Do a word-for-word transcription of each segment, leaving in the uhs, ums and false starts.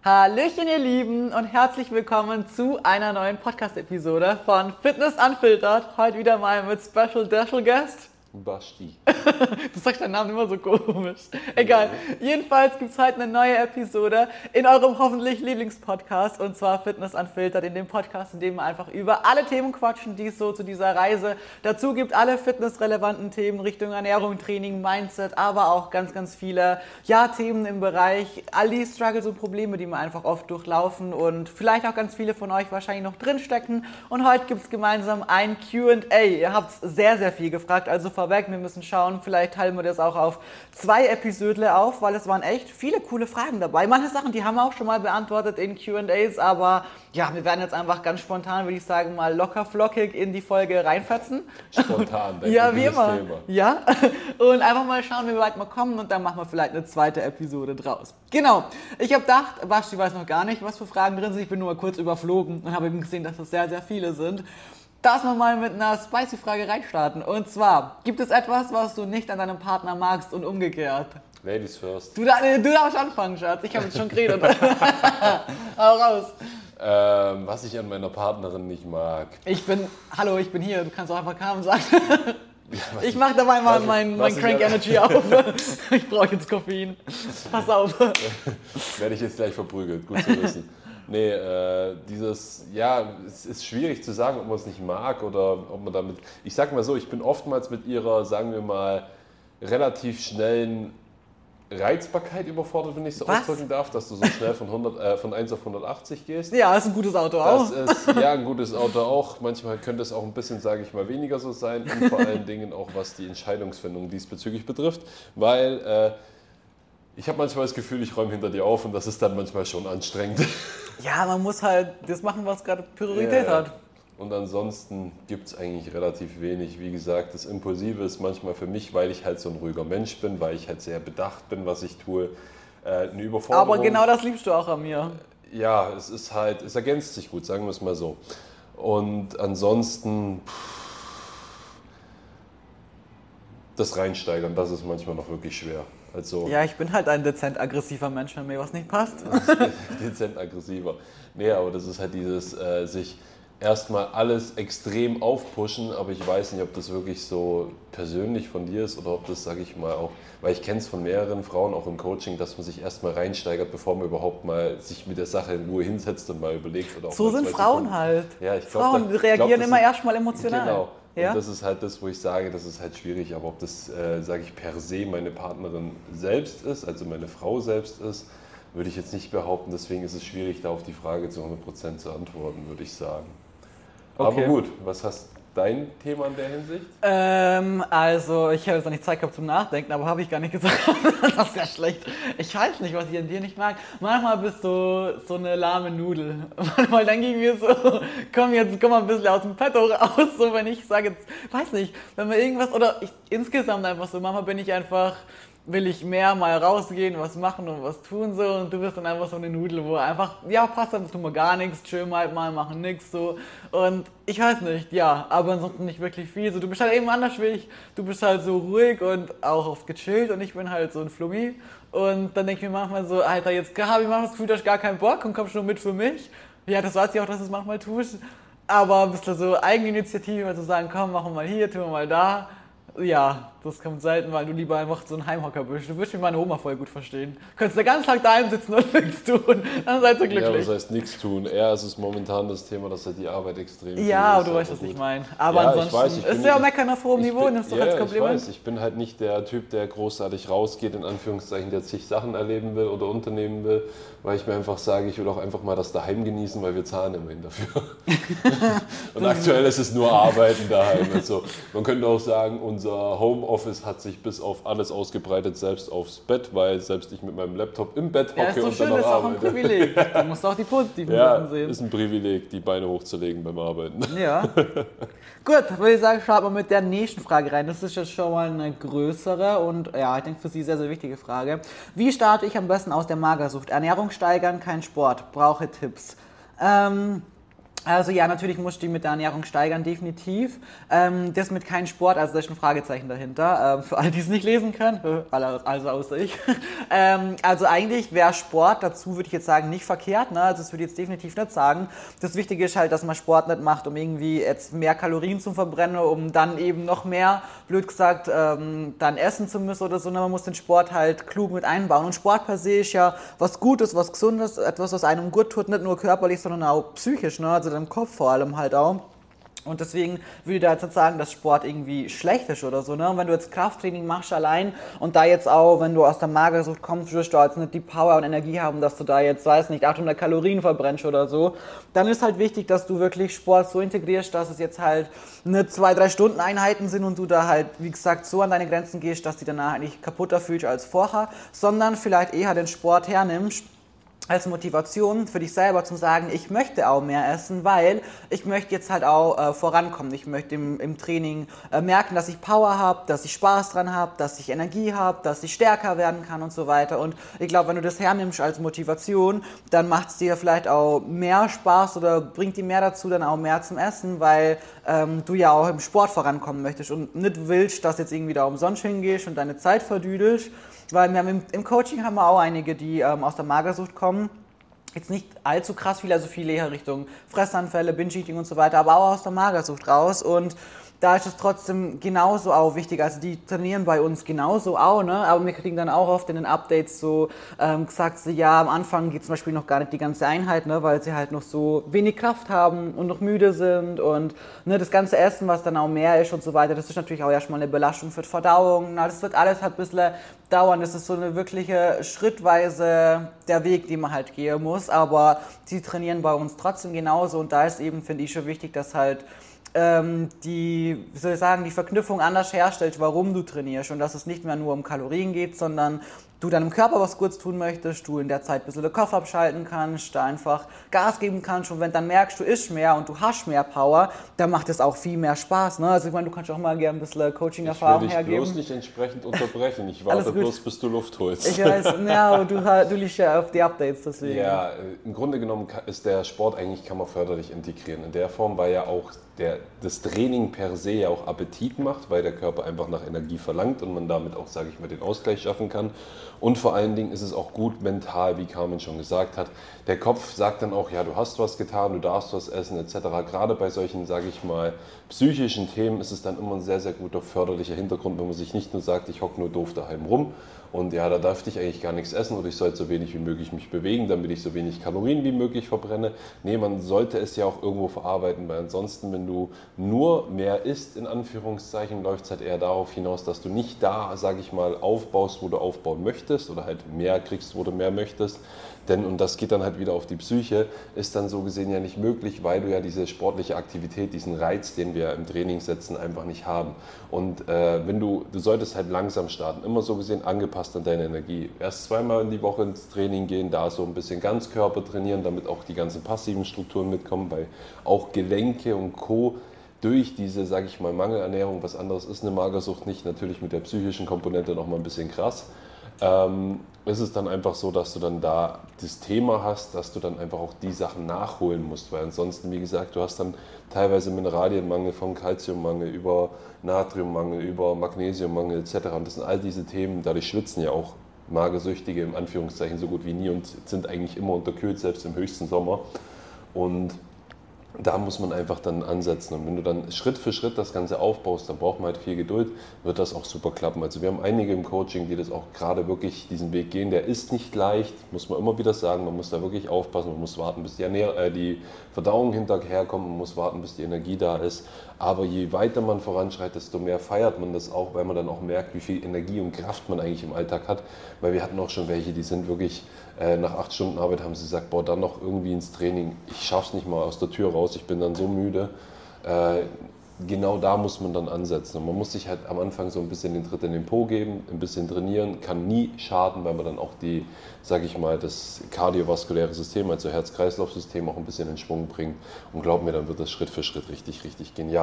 Hallöchen ihr Lieben und herzlich willkommen zu einer neuen Podcast-Episode von Fitness Unfiltered. Heute wieder mal mit Special Special Guest. Basti. Du sagst deinen Namen immer so komisch. Egal. Ja. Jedenfalls gibt es heute eine neue Episode in eurem hoffentlich Lieblingspodcast und zwar Fitness Unfiltered, in dem Podcast, in dem wir einfach über alle Themen quatschen, die es so zu dieser Reise dazu gibt. Alle fitnessrelevanten Themen Richtung Ernährung, Training, Mindset, aber auch ganz, ganz viele ja, Themen im Bereich all die Struggles und Probleme, die wir einfach oft durchlaufen und vielleicht auch ganz viele von euch wahrscheinlich noch drinstecken. Und heute gibt es gemeinsam ein Q and A. Ihr habt sehr, sehr viel gefragt, also vorweg, wir müssen schauen, vielleicht teilen wir das auch auf zwei Episoden auf, weil es waren echt viele coole Fragen dabei. Manche Sachen, die haben wir auch schon mal beantwortet in Q and As, aber ja, wir werden jetzt einfach ganz spontan, würde ich sagen, mal locker flockig in die Folge reinfetzen. Spontan, denke ja, wie immer. Thema. Ja, und einfach mal schauen, wie weit wir kommen und dann machen wir vielleicht eine zweite Episode draus. Genau, ich habe gedacht, Basti weiß noch gar nicht, was für Fragen drin sind, ich bin nur mal kurz überflogen und habe eben gesehen, dass das sehr, sehr viele sind. Lass uns mal mit einer Spicy-Frage reinstarten. Und zwar, gibt es etwas, was du nicht an deinem Partner magst und umgekehrt? Ladies first. Du, du darfst anfangen, Schatz. Ich habe jetzt schon geredet. Hau raus. Ähm, was ich an meiner Partnerin nicht mag. Ich bin, hallo, ich bin hier. Du kannst auch einfach Carmen sagen. Ja, ich mache dabei mal mein, mein Crank Energy auf. Ich brauche jetzt Koffein. Pass auf. Werde ich jetzt gleich verprügelt. Gut zu wissen. Nee, äh, dieses, ja, es ist schwierig zu sagen, ob man es nicht mag oder ob man damit, ich sag mal so, ich bin oftmals mit ihrer, sagen wir mal, relativ schnellen Reizbarkeit überfordert, wenn ich so Was? ausdrücken darf, dass du so schnell von, hundert, äh, von eins auf hundertachtzig gehst. Ja, ist ein gutes Auto auch. Das ist, ja, ein gutes Auto auch. Manchmal könnte es auch ein bisschen, sage ich mal, weniger so sein und vor allen Dingen auch, was die Entscheidungsfindung diesbezüglich betrifft, weil äh, ich habe manchmal das Gefühl, ich räume hinter dir auf und das ist dann manchmal schon anstrengend. Ja, man muss halt das machen, was gerade Priorität ja, hat. Und ansonsten gibt es eigentlich relativ wenig. Wie gesagt, das Impulsive ist manchmal für mich, weil ich halt so ein ruhiger Mensch bin, weil ich halt sehr bedacht bin, was ich tue, äh, eine Überforderung. Aber genau das liebst du auch an mir. Ja, es ist halt, es ergänzt sich gut, sagen wir es mal so. Und ansonsten das Reinsteigern, das ist manchmal noch wirklich schwer. Also, ja, ich bin halt ein dezent aggressiver Mensch, wenn mir was nicht passt. Dezent aggressiver. Nee, aber das ist halt dieses äh, sich erstmal alles extrem aufpushen, aber ich weiß nicht, ob das wirklich so persönlich von dir ist oder ob das, sage ich mal, auch, weil ich kenne es von mehreren Frauen auch im Coaching, dass man sich erstmal reinsteigert, bevor man überhaupt mal sich mit der Sache in Ruhe hinsetzt und mal überlegt. Oder auch so sind Frauen Sekunden. Halt. Ja, ich glaub, Frauen da, reagieren glaub, immer erstmal emotional. Genau. Ja? Und das ist halt das, wo ich sage, das ist halt schwierig, aber ob das, äh, sage ich, per se meine Partnerin selbst ist, also meine Frau selbst ist, würde ich jetzt nicht behaupten. Deswegen ist es schwierig, da auf die Frage zu hundert Prozent zu antworten, würde ich sagen. Okay. Aber gut, was hast dein Thema in der Hinsicht? Ähm, also, ich habe jetzt noch nicht Zeit gehabt zum Nachdenken, aber habe ich gar nicht gesagt. Das ist ja schlecht. Ich weiß nicht, was ich an dir nicht mag. Manchmal bist du so eine lahme Nudel. Manchmal denke ich mir so, komm jetzt, komm mal ein bisschen aus dem Petto raus. So, wenn ich sage, jetzt, weiß nicht, wenn man irgendwas, oder ich, insgesamt einfach so, manchmal bin ich einfach, will ich mehr mal rausgehen, was machen und was tun so und du bist dann einfach so eine Nudel, wo einfach, ja passt, dann tun wir gar nichts, chillen halt mal, machen nichts so und ich weiß nicht, ja, aber ansonsten nicht wirklich viel, so du bist halt eben anders wie ich, du bist halt so ruhig und auch oft gechillt und ich bin halt so ein Flummi und dann denke ich mir manchmal so, Alter, jetzt habe ich manchmal das Gefühl, du hast gar keinen Bock und kommst nur mit für mich, ja, das weiß ich auch, dass du es manchmal tust, aber bist du so Eigeninitiative, mal zu sagen, komm, machen wir mal hier, tun wir mal da. Ja, das kommt selten, weil du lieber einfach so ein Heimhocker bist. Du wirst wie meine Oma voll gut verstehen. Du könntest den ganzen Tag daheim sitzen und nichts tun. Dann seid ihr glücklich. Ja, das heißt nichts tun. Eher ist es momentan das Thema, dass halt die Arbeit extrem viel ja, ist. Ja, du weißt, was ich meine. Aber ja, ansonsten ich weiß, ich ist ja auch meckern auf hohem Niveau. Bin, Nimmst du ja, als Kompliment. Ich weiß, ich bin halt nicht der Typ, der großartig rausgeht, in Anführungszeichen, der zig Sachen erleben will oder unternehmen will, weil ich mir einfach sage, ich will auch einfach mal das daheim genießen, weil wir zahlen immerhin dafür. Und aktuell ist es nur Arbeiten daheim. Also, man könnte auch sagen, unser Homeoffice hat sich bis auf alles ausgebreitet, selbst aufs Bett, weil selbst ich mit meinem Laptop im Bett hocke ja, und schön, dann noch arbeite. Das ist auch ein Privileg. Du musst auch die positiven ja, Sachen sehen. Ist ein Privileg, die Beine hochzulegen beim Arbeiten. Ja. Gut, würde ich sagen, schaut mal mit der nächsten Frage rein. Das ist jetzt schon mal eine größere und ja, ich denke für Sie sehr, sehr wichtige Frage. Wie starte ich am besten aus der Magersucht? Ernährung steigern, kein Sport. Brauche Tipps. Ähm, Also ja, natürlich musst du die mit der Ernährung steigern, definitiv. Ähm, das mit keinem Sport, also da ist ein Fragezeichen dahinter, ähm, für alle, die es nicht lesen können, alle, also außer ich. ähm, also eigentlich wäre Sport dazu, würde ich jetzt sagen, nicht verkehrt, ne? Also das würde ich jetzt definitiv nicht sagen. Das Wichtige ist halt, dass man Sport nicht macht, um irgendwie jetzt mehr Kalorien zu verbrennen, um dann eben noch mehr, blöd gesagt, ähm, dann essen zu müssen oder so. Ne? Man muss den Sport halt klug mit einbauen. Und Sport per se ist ja was Gutes, was Gesundes, etwas, was einem gut tut, nicht nur körperlich, sondern auch psychisch, ne? Also im Kopf vor allem halt auch. Und deswegen würde ich da jetzt nicht sagen, dass Sport irgendwie schlecht ist oder so, ne? Und wenn du jetzt Krafttraining machst allein und da jetzt auch, wenn du aus der Magersucht kommst, wirst du jetzt nicht die Power und Energie haben, dass du da jetzt, weiß nicht, achthundert Kalorien verbrennst oder so, dann ist halt wichtig, dass du wirklich Sport so integrierst, dass es jetzt halt nicht zwei, drei Stunden Einheiten sind und du da halt, wie gesagt, so an deine Grenzen gehst, dass du danach nicht kaputter fühlst als vorher, sondern vielleicht eher den Sport hernimmst als Motivation für dich selber zu sagen, ich möchte auch mehr essen, weil ich möchte jetzt halt auch äh, vorankommen. Ich möchte im, im Training äh, merken, dass ich Power habe, dass ich Spaß dran habe, dass ich Energie habe, dass ich stärker werden kann und so weiter. Und ich glaube, wenn du das hernimmst als Motivation, dann macht es dir vielleicht auch mehr Spaß oder bringt dir mehr dazu, dann auch mehr zum Essen, weil ähm, du ja auch im Sport vorankommen möchtest und nicht willst, dass jetzt irgendwie da umsonst hingehst und deine Zeit verdüdelst. Weil wir haben im, im Coaching haben wir auch einige, die ähm, aus der Magersucht kommen. Jetzt nicht allzu krass viele, also viele eher Richtung Fressanfälle, Binge-Eating und so weiter, aber auch aus der Magersucht raus. Und da ist es trotzdem genauso auch wichtig. Also die trainieren bei uns genauso auch, ne? Aber wir kriegen dann auch oft in den Updates so ähm, gesagt, so, ja, am Anfang geht zum Beispiel noch gar nicht die ganze Einheit, ne? Weil sie halt noch so wenig Kraft haben und noch müde sind und ne, das ganze Essen, was dann auch mehr ist und so weiter, das ist natürlich auch erstmal eine Belastung für die Verdauung. Na, das wird alles halt ein bisschen dauern. Das ist so eine wirkliche schrittweise der Weg, den man halt gehen muss. Aber sie trainieren bei uns trotzdem genauso und da ist eben, finde ich, schon wichtig, dass halt ähm, die, wie soll ich sagen, die Verknüpfung anders herstellt, warum du trainierst und dass es nicht mehr nur um Kalorien geht, sondern du deinem Körper was Gutes tun möchtest, du in der Zeit ein bisschen den Kopf abschalten kannst, da einfach Gas geben kannst und wenn du dann merkst, du isst mehr und du hast mehr Power, dann macht es auch viel mehr Spaß. Ne? Also ich meine, du kannst auch mal gerne ein bisschen Coaching-Erfahrung hergeben. Ich will dich bloß nicht entsprechend unterbrechen, ich warte bloß, bis du Luft holst. Ich weiß, ja, aber du, du liest ja auf die Updates, deswegen. Ja, im Grunde genommen ist der Sport eigentlich, kann man förderlich integrieren. In der Form, weil ja auch der, das Training per se ja auch Appetit macht, weil der Körper einfach nach Energie verlangt und man damit auch, sage ich mal, den Ausgleich schaffen kann. Und vor allen Dingen ist es auch gut mental, wie Carmen schon gesagt hat. Der Kopf sagt dann auch, ja, du hast was getan, du darfst was essen et cetera. Gerade bei solchen, sage ich mal, psychischen Themen ist es dann immer ein sehr, sehr guter förderlicher Hintergrund, wenn man sich nicht nur sagt, ich hocke nur doof daheim rum und ja, da darf ich eigentlich gar nichts essen oder ich sollte so wenig wie möglich mich bewegen, damit ich so wenig Kalorien wie möglich verbrenne. Nee, man sollte es ja auch irgendwo verarbeiten, weil ansonsten, wenn du nur mehr isst, in Anführungszeichen, läuft es halt eher darauf hinaus, dass du nicht da, sage ich mal, aufbaust, wo du aufbauen möchtest oder halt mehr kriegst, wo du mehr möchtest. Denn, und das geht dann halt wieder auf die Psyche, ist dann so gesehen ja nicht möglich, weil du ja diese sportliche Aktivität, diesen Reiz, den wir im Training setzen, einfach nicht haben. Und äh, wenn du, du solltest halt langsam starten, immer so gesehen angepasst an deine Energie. Erst zweimal in die Woche ins Training gehen, da so ein bisschen Ganzkörper trainieren, damit auch die ganzen passiven Strukturen mitkommen, weil auch Gelenke und Co. durch diese, sage ich mal, Mangelernährung, was anderes ist eine Magersucht nicht, natürlich mit der psychischen Komponente nochmal ein bisschen krass. Ähm, ist es dann einfach so, dass du dann da das Thema hast, dass du dann einfach auch die Sachen nachholen musst, weil ansonsten, wie gesagt, du hast dann teilweise Mineralienmangel, von Kalziummangel über Natriummangel, über Magnesiummangel et cetera. Und das sind all diese Themen, dadurch schwitzen ja auch Magersüchtige im Anführungszeichen so gut wie nie und sind eigentlich immer unterkühlt, selbst im höchsten Sommer. Und da muss man einfach dann ansetzen und wenn du dann Schritt für Schritt das Ganze aufbaust, dann braucht man halt viel Geduld, wird das auch super klappen. Also wir haben einige im Coaching, die das auch gerade wirklich diesen Weg gehen. Der ist nicht leicht, muss man immer wieder sagen, man muss da wirklich aufpassen, man muss warten, bis die, Ernähr- äh, die Verdauung hinterherkommt, man muss warten, bis die Energie da ist. Aber je weiter man voranschreitet, desto mehr feiert man das auch, weil man dann auch merkt, wie viel Energie und Kraft man eigentlich im Alltag hat. Weil wir hatten auch schon welche, die sind wirklich äh, nach acht Stunden Arbeit haben sie gesagt, boah, dann noch irgendwie ins Training, ich schaff's nicht mal aus der Tür raus, ich bin dann so müde. Äh, genau da muss man dann ansetzen. Und man muss sich halt am Anfang so ein bisschen den Tritt in den Po geben, ein bisschen trainieren, kann nie schaden, weil man dann auch die, sage ich mal, das kardiovaskuläre System, also Herz-Kreislauf-System auch ein bisschen in Schwung bringt. Und glaub mir, dann wird das Schritt für Schritt richtig, richtig genial.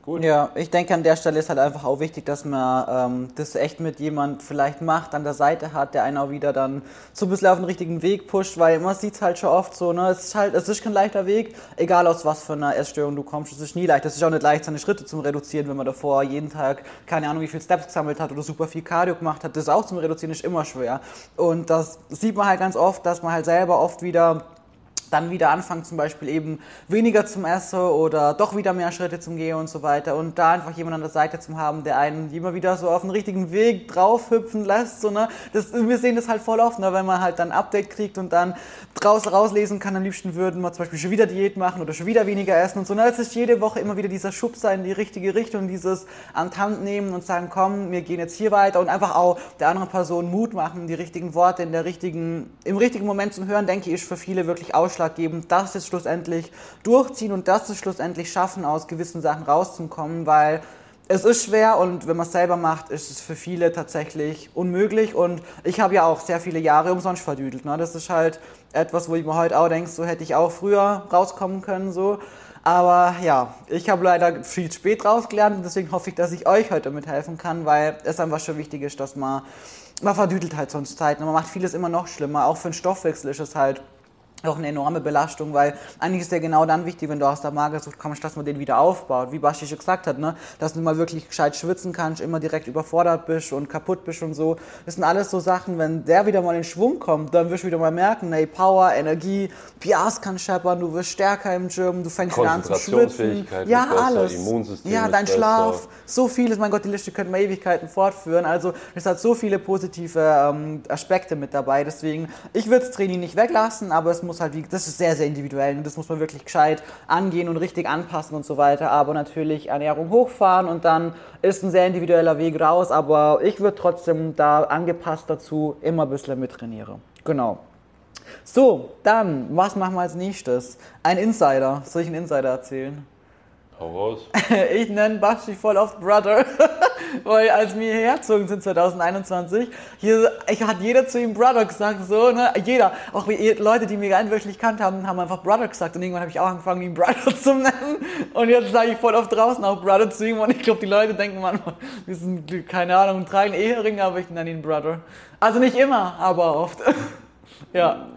Gut. Ja, ich denke, an der Stelle ist halt einfach auch wichtig, dass man ähm, das echt mit jemand vielleicht macht, an der Seite hat, der einen auch wieder dann so ein bisschen auf den richtigen Weg pusht, weil man sieht es halt schon oft so, ne, es ist halt, es ist kein leichter Weg, egal aus was für einer Essstörung du kommst, es ist nie leicht, es ist auch nicht leicht, seine Schritte zum Reduzieren, wenn man davor jeden Tag, keine Ahnung, wie viel Steps gesammelt hat oder super viel Cardio gemacht hat, das auch zum Reduzieren ist immer schwer. Und das sieht man halt ganz oft, dass man halt selber oft wieder dann wieder anfangen, zum Beispiel eben weniger zum Essen oder doch wieder mehr Schritte zum Gehen und so weiter. Und da einfach jemanden an der Seite zu haben, der einen immer wieder so auf den richtigen Weg draufhüpfen lässt. So, ne? Das, wir sehen das halt voll oft, ne? Wenn man halt dann ein Update kriegt und dann draus rauslesen kann, am liebsten würden wir zum Beispiel schon wieder Diät machen oder schon wieder weniger essen und so. Ne? Es ist jede Woche immer wieder dieser Schubser in die richtige Richtung, dieses an die Hand nehmen und sagen, komm, wir gehen jetzt hier weiter und einfach auch der anderen Person Mut machen, die richtigen Worte in der richtigen, im richtigen Moment zum Hören, denke ich, ist für viele wirklich ausschlaggebend, dass es schlussendlich durchziehen und dass es schlussendlich schaffen, aus gewissen Sachen rauszukommen, weil es ist schwer und wenn man es selber macht, ist es für viele tatsächlich unmöglich und ich habe ja auch sehr viele Jahre umsonst verdüdelt. Ne? Das ist halt etwas, wo ich mir heute auch denke, so hätte ich auch früher rauskommen können, so. Aber ja, ich habe leider viel spät rausgelernt und deswegen hoffe ich, dass ich euch heute mithelfen kann, weil es einfach schon wichtig ist, dass man, man verdüdelt halt sonst Zeit. Man macht vieles immer noch schlimmer, auch für den Stoffwechsel ist es halt auch eine enorme Belastung, weil eigentlich ist ja genau dann wichtig, wenn du aus der Magersucht kommst, dass man den wieder aufbaut. Wie Basti schon gesagt hat, ne? Dass du mal wirklich gescheit schwitzen kannst, immer direkt überfordert bist und kaputt bist und so. Das sind alles so Sachen, wenn der wieder mal in Schwung kommt, dann wirst du wieder mal merken, hey, Power, Energie, P Rs kann scheppern, du wirst stärker im Gym, du fängst wieder an zu schwitzen. Ja, besser, alles. Immunsystem ja, dein besser. Schlaf, so vieles. Mein Gott, die Liste könnte man Ewigkeiten fortführen. Also es hat so viele positive ähm, Aspekte mit dabei. Deswegen, ich würde das Training nicht weglassen, aber es muss halt, wie, das ist sehr, sehr individuell und das muss man wirklich gescheit angehen und richtig anpassen und so weiter. Aber natürlich Ernährung hochfahren und dann ist ein sehr individueller Weg raus. Aber ich würde trotzdem da angepasst dazu immer ein bisschen mittrainieren. Genau. So, dann, was machen wir als nächstes? Ein Insider. Soll ich einen Insider erzählen? Hau raus. Ich nenne Basti voll oft Brother, weil als wir hierher gezogen sind zwanzig einundzwanzig, hier ich, hat jeder zu ihm Brother gesagt, so, ne, jeder, auch wie Leute, die mich rein wirklich kannt haben, haben einfach Brother gesagt und irgendwann habe ich auch angefangen, ihn Brother zu nennen und jetzt sage ich voll oft draußen auch Brother zu ihm und ich glaube, die Leute denken manchmal, wir sind, keine Ahnung, tragen Eheringe, aber ich nenne ihn Brother. Also nicht immer, aber oft. Ja.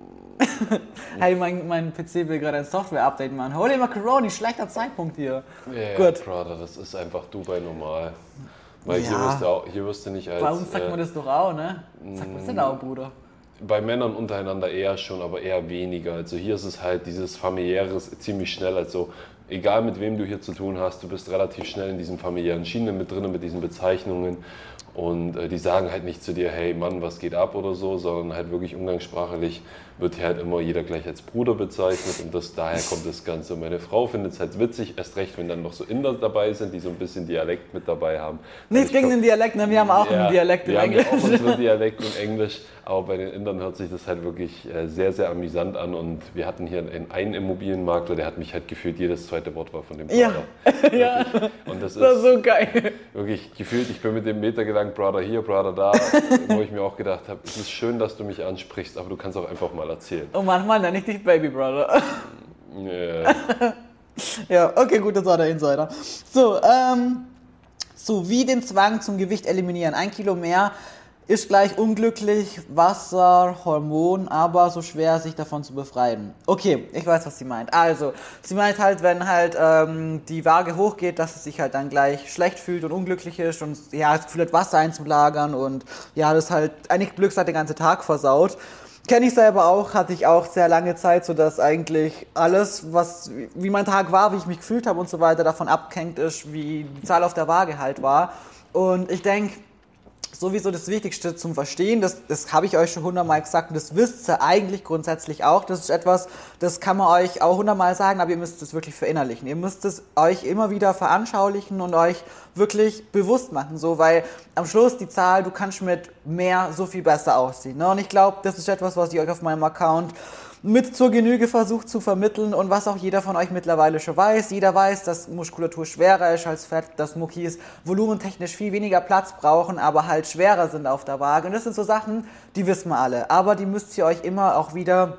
Hey, mein, mein P C will gerade ein Software-Update machen. Holy Macaroni, schlechter Zeitpunkt hier. Ja, Gut. Brother, das ist einfach Dubai normal. Weil Ja. hier, wirst du auch, hier wirst du nicht als... Bei uns sagt äh, man das doch auch, ne? Sagt man das denn auch, Bruder? Bei Männern untereinander eher schon, aber eher weniger. Also hier ist es halt dieses familiäres ziemlich schnell. Also egal mit wem du hier zu tun hast, du bist relativ schnell in diesen familiären Schienen mit drin, mit diesen Bezeichnungen. Und äh, die sagen halt nicht zu dir, hey Mann, was geht ab oder so, sondern halt wirklich umgangssprachlich wird hier halt immer jeder gleich als Bruder bezeichnet und das, daher kommt das Ganze. Meine Frau findet es halt witzig, erst recht, wenn dann noch so Inder dabei sind, die so ein bisschen Dialekt mit dabei haben. Nichts gegen den Dialekt, ne? Wir haben auch ja, einen Dialekt in wir Englisch. haben ja auch unseren Dialekt in Englisch, aber bei den Indern hört sich das halt wirklich äh, sehr, sehr amüsant an und wir hatten hier einen, einen Immobilienmakler, der hat mich halt gefühlt, jedes zweite Wort war von dem Ja. Brother. Ja. Und das ist, Das ist so geil. wirklich gefühlt, ich bin mit dem Meter gelangt, Brother hier, Brother da, wo ich mir auch gedacht habe, es ist schön, dass du mich ansprichst, aber du kannst auch einfach mal erzählen. Und manchmal nenne ich dich Baby Brother. Ja. Ja, okay, gut, das war der Insider. So, ähm, so wie den Zwang zum Gewicht eliminieren. Ein Kilo mehr ist gleich unglücklich, Wasser, Hormon, aber so schwer, sich davon zu befreien. Okay, ich weiß, was sie meint. Also, sie meint halt, wenn halt ähm, die Waage hochgeht, dass es sich halt dann gleich schlecht fühlt und unglücklich ist und ja, das Gefühl hat, Wasser einzulagern und ja, das halt eigentlich Glücks hat den ganzen Tag versaut. Kenne ich selber auch, hatte ich auch sehr lange Zeit, so dass eigentlich alles, was, wie mein Tag war, wie ich mich gefühlt habe und so weiter, davon abhängt ist, wie die Zahl auf der Waage halt war. Und ich denke, sowieso das Wichtigste zum Verstehen, das, das habe ich euch schon hundertmal gesagt und das wisst ihr eigentlich grundsätzlich auch. Das ist etwas, das kann man euch auch hundertmal sagen, aber ihr müsst es wirklich verinnerlichen. Ihr müsst es euch immer wieder veranschaulichen und euch wirklich bewusst machen, so, weil am Schluss die Zahl, du kannst mit mehr so viel besser aussehen. Ne? Und ich glaube, das ist etwas, was ich euch auf meinem Account mit zur Genüge versucht zu vermitteln und was auch jeder von euch mittlerweile schon weiß. Jeder weiß, dass Muskulatur schwerer ist als Fett, dass Muckis volumentechnisch viel weniger Platz brauchen, aber halt schwerer sind auf der Waage. Und das sind so Sachen, die wissen wir alle. Aber die müsst ihr euch immer auch wieder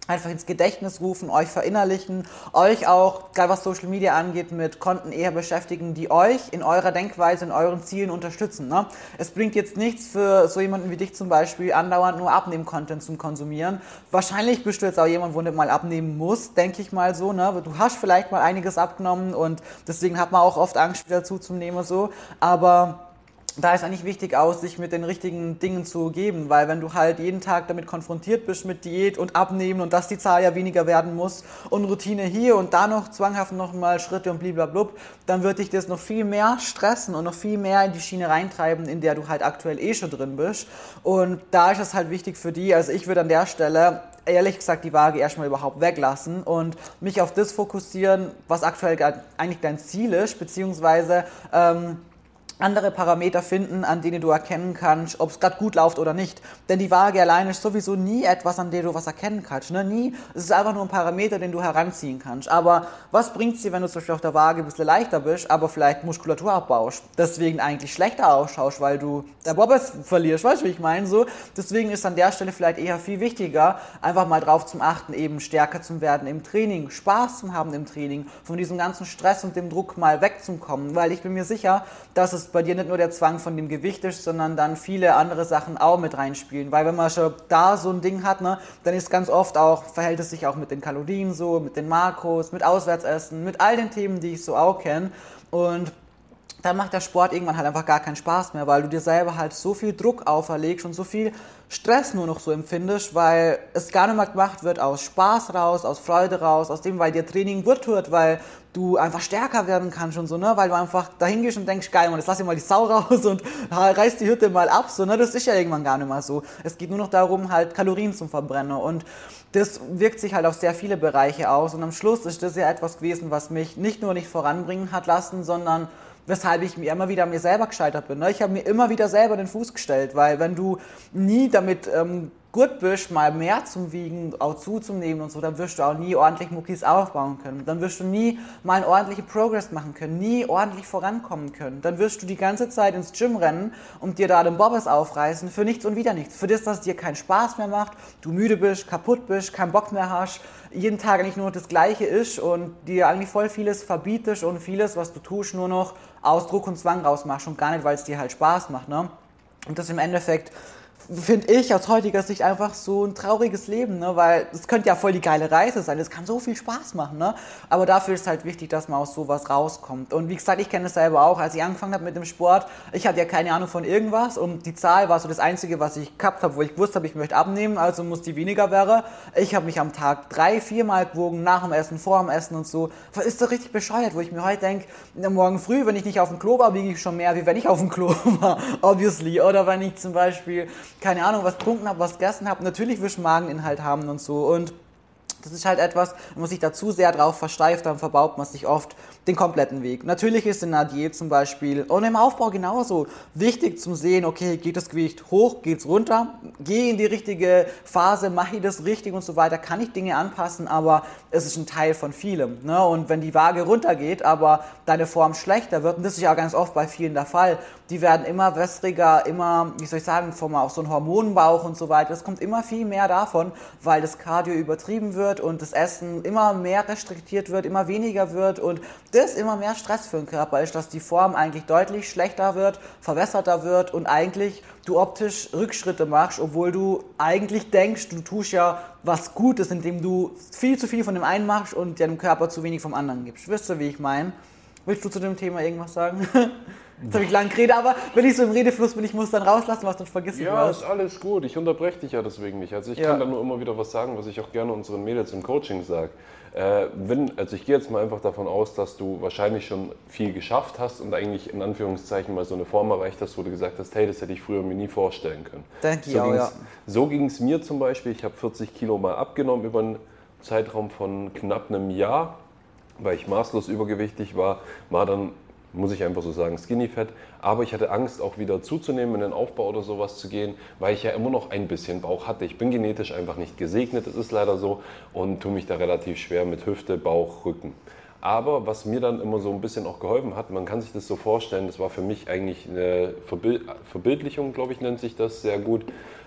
einfach ins Gedächtnis rufen, euch verinnerlichen, euch auch, gerade was Social Media angeht, mit Konten eher beschäftigen, die euch in eurer Denkweise, in euren Zielen unterstützen. Ne? Es bringt jetzt nichts für so jemanden wie dich zum Beispiel, andauernd nur Abnehmen-Content zum Konsumieren. Wahrscheinlich bist du jetzt auch jemand, wo du mal abnehmen musst, denke ich mal so. Ne? Du hast vielleicht mal einiges abgenommen und deswegen hat man auch oft Angst, wieder zuzunehmen, so. Aber da ist eigentlich wichtig aus, sich mit den richtigen Dingen zu geben, weil wenn du halt jeden Tag damit konfrontiert bist mit Diät und Abnehmen und dass die Zahl ja weniger werden muss und Routine hier und da noch zwanghaft noch mal Schritte und bliblablub, dann wird dich das noch viel mehr stressen und noch viel mehr in die Schiene reintreiben, in der du halt aktuell eh schon drin bist. Und da ist es halt wichtig für die, also ich würde an der Stelle ehrlich gesagt die Waage erstmal überhaupt weglassen und mich auf das fokussieren, was aktuell eigentlich dein Ziel ist, beziehungsweise ähm, andere Parameter finden, an denen du erkennen kannst, ob es gerade gut läuft oder nicht. Denn die Waage alleine ist sowieso nie etwas, an dem du was erkennen kannst. Ne? Nie. Es ist einfach nur ein Parameter, den du heranziehen kannst. Aber was bringt es dir, wenn du zum Beispiel auf der Waage ein bisschen leichter bist, aber vielleicht Muskulatur abbaust, deswegen eigentlich schlechter ausschaust, weil du der Bobbes verlierst, weißt du, wie ich meine? So. Deswegen ist an der Stelle vielleicht eher viel wichtiger, einfach mal drauf zu achten, eben stärker zu werden im Training, Spaß zu haben im Training, von diesem ganzen Stress und dem Druck mal wegzukommen. Weil ich bin mir sicher, dass es bei dir nicht nur der Zwang von dem Gewicht ist, sondern dann viele andere Sachen auch mit reinspielen. Weil wenn man schon da so ein Ding hat, ne, dann ist ganz oft auch, verhält es sich auch mit den Kalorien so, mit den Makros, mit Auswärtsessen, mit all den Themen, die ich so auch kenne. Und dann macht der Sport irgendwann halt einfach gar keinen Spaß mehr, weil du dir selber halt so viel Druck auferlegst und so viel Stress nur noch so empfindest, weil es gar nicht mehr gemacht wird aus Spaß raus, aus Freude raus, aus dem, weil dir Training gut tut, weil du einfach stärker werden kannst und so, ne, weil du einfach dahin gehst und denkst, geil, man, jetzt lass ich mal die Sau raus und reiß die Hütte mal ab, so, ne, das ist ja irgendwann gar nicht mehr so. Es geht nur noch darum, halt Kalorien zu verbrennen und das wirkt sich halt auf sehr viele Bereiche aus und am Schluss ist das ja etwas gewesen, was mich nicht nur nicht voranbringen hat lassen, sondern weshalb ich mir immer wieder mir selber gescheitert bin. Ne? Ich habe mir immer wieder selber den Fuß gestellt, weil wenn du nie damit ähm, gut bist, mal mehr zum Wiegen, auch zuzunehmen und so, dann wirst du auch nie ordentlich Muckis aufbauen können. Dann wirst du nie mal einen ordentlichen Progress machen können, nie ordentlich vorankommen können. Dann wirst du die ganze Zeit ins Gym rennen und dir da den Bobbes aufreißen für nichts und wieder nichts. Für das, dass es dir keinen Spaß mehr macht, du müde bist, kaputt bist, keinen Bock mehr hast, jeden Tag eigentlich nur das Gleiche ist und dir eigentlich voll vieles verbietest und vieles, was du tust, nur noch aus Druck und Zwang rausmachst und gar nicht, weil es dir halt Spaß macht. Ne? Und das im Endeffekt finde ich aus heutiger Sicht einfach so ein trauriges Leben, ne? Weil es könnte ja voll die geile Reise sein, es kann so viel Spaß machen, ne? Aber dafür ist halt wichtig, dass man aus sowas rauskommt. Und wie gesagt, ich kenne es selber auch, als ich angefangen habe mit dem Sport, ich hatte ja keine Ahnung von irgendwas und die Zahl war so das Einzige, was ich gehabt habe, wo ich gewusst habe, ich möchte abnehmen, also muss die weniger werden. Ich habe mich am Tag drei, viermal gewogen, nach dem Essen, vor dem Essen und so. Das ist doch richtig bescheuert, wo ich mir heute denke, morgen früh, wenn ich nicht auf dem Klo war, wiege ich schon mehr, wie wenn ich auf dem Klo war, obviously. Oder wenn ich zum Beispiel keine Ahnung, was getrunken habe, was gegessen habe, natürlich wirst du Mageninhalt haben und so und das ist halt etwas, wenn man sich da zu sehr drauf versteift, dann verbaut man sich oft den kompletten Weg. Natürlich ist in einer Diät zum Beispiel und im Aufbau genauso wichtig zum Sehen, okay, geht das Gewicht hoch, geht's runter, gehe in die richtige Phase, mache ich das richtig und so weiter, kann ich Dinge anpassen, aber es ist ein Teil von vielem. Ne? Und wenn die Waage runtergeht, aber deine Form schlechter wird, und das ist ja ganz oft bei vielen der Fall, die werden immer wässriger, immer, wie soll ich sagen, vom auch so ein Hormonbauch und so weiter, das kommt immer viel mehr davon, weil das Cardio übertrieben wird und das Essen immer mehr restriktiert wird, immer weniger wird und das immer mehr Stress für den Körper ist, dass die Form eigentlich deutlich schlechter wird, verwässerter wird und eigentlich du optisch Rückschritte machst, obwohl du eigentlich denkst, du tust ja was Gutes, indem du viel zu viel von dem einen machst und deinem Körper zu wenig vom anderen gibst. Wisst ihr, wie ich meine? Willst du zu dem Thema irgendwas sagen? Jetzt habe ich lang geredet, aber wenn ich so im Redefluss bin, ich muss dann rauslassen, was du vergisst. Ja, ist alles gut. Ich unterbreche dich ja deswegen nicht. Also ich ja. kann da nur immer wieder was sagen, was ich auch gerne unseren Mädels im Coaching sage. Äh, wenn, also ich gehe jetzt mal einfach davon aus, dass du wahrscheinlich schon viel geschafft hast und eigentlich in Anführungszeichen mal so eine Form erreicht hast, wo du gesagt hast, hey, das hätte ich früher mir nie vorstellen können. Danke so auch, ja. So ging es mir zum Beispiel. Ich habe vierzig Kilo mal abgenommen über einen Zeitraum von knapp einem Jahr, weil ich maßlos übergewichtig war, war dann, muss ich einfach so sagen, Skinny Fat. Aber ich hatte Angst, auch wieder zuzunehmen, in den Aufbau oder sowas zu gehen, weil ich ja immer noch ein bisschen Bauch hatte. Ich bin genetisch einfach nicht gesegnet, das ist leider so, und tue mich da relativ schwer mit Hüfte, Bauch, Rücken. Aber was mir dann immer so ein bisschen auch geholfen hat, man kann sich das so vorstellen, das war für mich eigentlich eine Verbild- Verbildlichung, glaube ich, nennt sich das sehr gut.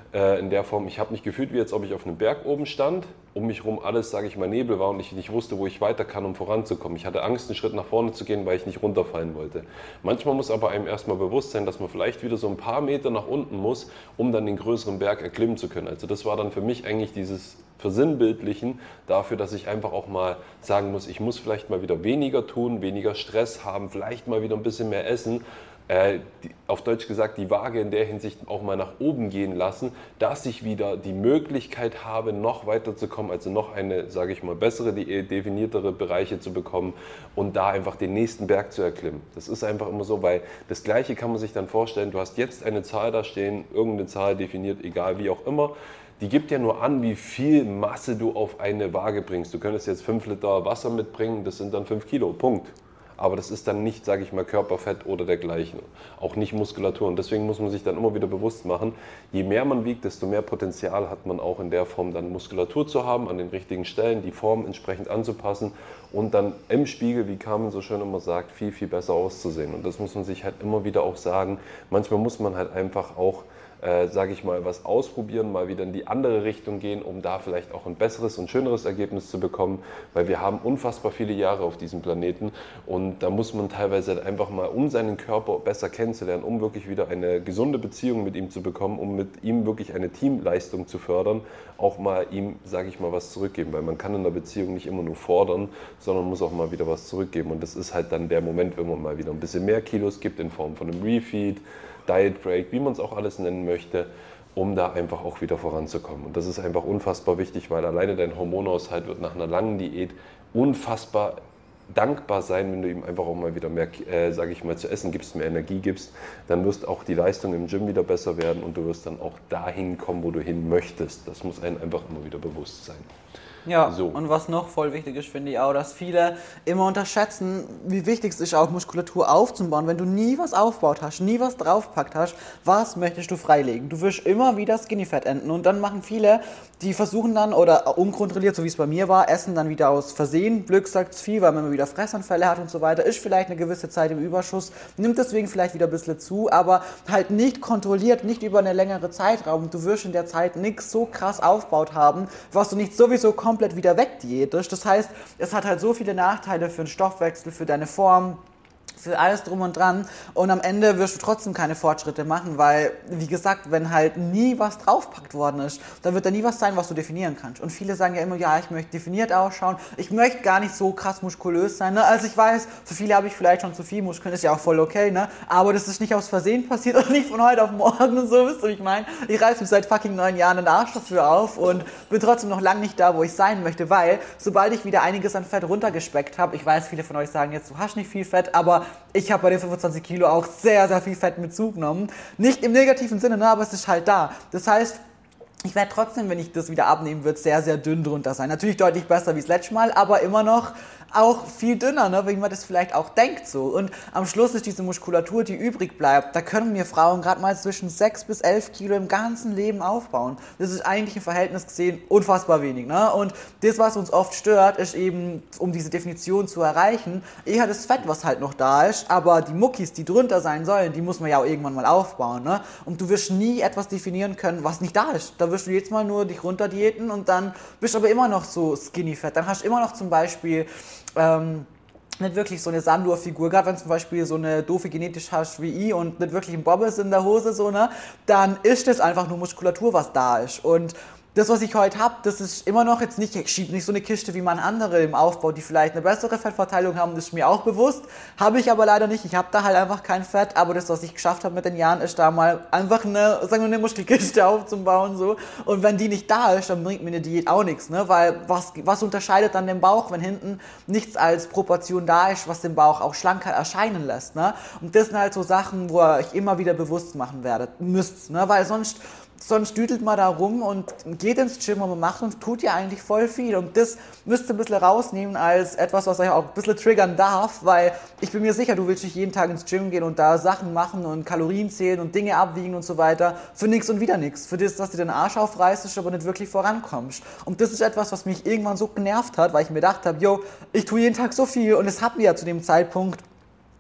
äh, in der Form, ich habe mich gefühlt, wie als ob ich auf einem Berg oben stand, um mich herum alles, sage ich mal, Nebel war und ich nicht wusste, wo ich weiter kann, um voranzukommen. Ich hatte Angst, einen Schritt nach vorne zu gehen, weil ich nicht runterfallen wollte. Manchmal muss aber einem erstmal bewusst sein, dass man vielleicht wieder so ein paar Meter nach unten muss, um dann den größeren Berg erklimmen zu können. Also das war dann für mich eigentlich dieses Versinnbildlichen dafür, dass ich einfach auch mal sagen muss, ich muss vielleicht mal wieder weniger tun, weniger Stress haben, vielleicht mal wieder ein bisschen mehr essen. Äh, die, auf Deutsch gesagt, die Waage in der Hinsicht auch mal nach oben gehen lassen, dass ich wieder die Möglichkeit habe, noch weiter zu kommen, also noch eine, sage ich mal, bessere, definiertere Bereiche zu bekommen und da einfach den nächsten Berg zu erklimmen. Das ist einfach immer so, weil das Gleiche kann man sich dann vorstellen, du hast jetzt eine Zahl da stehen, irgendeine Zahl definiert, egal wie auch immer, die gibt ja nur an, wie viel Masse du auf eine Waage bringst. Du könntest jetzt fünf Liter Wasser mitbringen, das sind dann fünf Kilo, Punkt. Aber das ist dann nicht, sage ich mal, Körperfett oder dergleichen, auch nicht Muskulatur. Und deswegen muss man sich dann immer wieder bewusst machen, je mehr man wiegt, desto mehr Potenzial hat man auch in der Form dann Muskulatur zu haben, an den richtigen Stellen, die Form entsprechend anzupassen und dann im Spiegel, wie Carmen so schön immer sagt, viel, viel besser auszusehen. Und das muss man sich halt immer wieder auch sagen. Manchmal muss man halt einfach auch Äh, sage ich mal, was ausprobieren, mal wieder in die andere Richtung gehen, um da vielleicht auch ein besseres und schöneres Ergebnis zu bekommen, weil wir haben unfassbar viele Jahre auf diesem Planeten und da muss man teilweise halt einfach mal, um seinen Körper besser kennenzulernen, um wirklich wieder eine gesunde Beziehung mit ihm zu bekommen, um mit ihm wirklich eine Teamleistung zu fördern, auch mal ihm, sage ich mal, was zurückgeben, weil man kann in der Beziehung nicht immer nur fordern, sondern muss auch mal wieder was zurückgeben und das ist halt dann der Moment, wenn man mal wieder ein bisschen mehr Kilos gibt in Form von einem Refeed, Diet Break, wie man es auch alles nennen möchte, um da einfach auch wieder voranzukommen. Und das ist einfach unfassbar wichtig, weil alleine dein Hormonhaushalt wird nach einer langen Diät unfassbar dankbar sein, wenn du ihm einfach auch mal wieder mehr, äh, sage ich mal, zu essen gibst, mehr Energie gibst. Dann wirst auch die Leistung im Gym wieder besser werden und du wirst dann auch dahin kommen, wo du hin möchtest. Das muss einem einfach immer wieder bewusst sein. Ja, so. Und was noch voll wichtig ist, finde ich auch, dass viele immer unterschätzen, wie wichtig es ist, auch Muskulatur aufzubauen. Wenn du nie was aufgebaut hast, nie was draufpackt hast, was möchtest du freilegen? Du wirst immer wieder Skinny Fat enden. Und dann machen viele, die versuchen dann, oder unkontrolliert, so wie es bei mir war, essen dann wieder aus Versehen, Glück sagt viel, weil man wieder Fressanfälle hat und so weiter, ist vielleicht eine gewisse Zeit im Überschuss, nimmt deswegen vielleicht wieder ein bisschen zu, aber halt nicht kontrolliert, nicht über eine längere Zeitraum. Du wirst in der Zeit nichts so krass aufgebaut haben, was du nicht sowieso komplett komplett wieder wegdiätisch. Das heißt, es hat halt so viele Nachteile für den Stoffwechsel, für deine Form, für alles drum und dran und am Ende wirst du trotzdem keine Fortschritte machen, weil, wie gesagt, wenn halt nie was draufpackt worden ist, dann wird da nie was sein, was du definieren kannst. Und viele sagen ja immer, ja, ich möchte definiert ausschauen, ich möchte gar nicht so krass muskulös sein, ne? Also ich weiß, für viele habe ich vielleicht schon zu viel Muskeln, ist ja auch voll okay, ne? Aber das ist nicht aus Versehen passiert und nicht von heute auf morgen und so, wisst ihr, wie ich meine? Ich reiß mich seit fucking neun Jahren den Arsch dafür auf und bin trotzdem noch lange nicht da, wo ich sein möchte, weil sobald ich wieder einiges an Fett runtergespeckt habe, ich weiß, viele von euch sagen jetzt, du hast nicht viel Fett, aber ich habe bei den fünfundzwanzig Kilo auch sehr, sehr viel Fett mit zugenommen. Nicht im negativen Sinne, ne, aber es ist halt da. Das heißt, ich werde trotzdem, wenn ich das wieder abnehmen würde, sehr, sehr dünn drunter sein. Natürlich deutlich besser wie das letzte Mal, aber immer noch auch viel dünner, ne, wie man das vielleicht auch denkt so. Und am Schluss ist diese Muskulatur, die übrig bleibt, da können mir Frauen gerade mal zwischen sechs bis elf Kilo im ganzen Leben aufbauen. Das ist eigentlich im Verhältnis gesehen unfassbar wenig. Ne? Und das, was uns oft stört, ist eben, um diese Definition zu erreichen, eher das Fett, was halt noch da ist, aber die Muckis, die drunter sein sollen, die muss man ja auch irgendwann mal aufbauen. Ne? Und du wirst nie etwas definieren können, was nicht da ist. Da wirst du jetzt mal nur dich runterdiäten und dann bist du aber immer noch so skinny fett. Dann hast du immer noch zum Beispiel Ähm, nicht wirklich so eine Sandur-Figur, gerade wenn du zum Beispiel so eine doofe Genetik hast wie ich und nicht wirklich ein Bobbes in der Hose, so, ne, dann ist das einfach nur Muskulatur, was da ist. Und das, was ich heute habe, das ist immer noch jetzt nicht, ich schiebe nicht so eine Kiste wie man andere im Aufbau, die vielleicht eine bessere Fettverteilung haben, das ist mir auch bewusst. Habe ich aber leider nicht, ich habe da halt einfach kein Fett, aber das, was ich geschafft habe mit den Jahren, ist da mal einfach eine, sagen wir, eine Muskelkiste aufzubauen, so. Und wenn die nicht da ist, dann bringt mir eine Diät auch nichts, ne, weil was, was unterscheidet dann den Bauch, wenn hinten nichts als Proportion da ist, was den Bauch auch schlanker erscheinen lässt, ne. Und das sind halt so Sachen, wo ihr euch immer wieder bewusst machen werdet, müsst, ne, weil sonst Sonst düdelt man da rum und geht ins Gym und man macht und tut ja eigentlich voll viel. Und das müsst ihr ein bisschen rausnehmen als etwas, was euch auch ein bisschen triggern darf, weil ich bin mir sicher, du willst nicht jeden Tag ins Gym gehen und da Sachen machen und Kalorien zählen und Dinge abwiegen und so weiter für nichts und wieder nichts. Für das, dass du den Arsch aufreißt, aber nicht wirklich vorankommst. Und das ist etwas, was mich irgendwann so genervt hat, weil ich mir gedacht habe, yo, ich tue jeden Tag so viel und es hat mir ja zu dem Zeitpunkt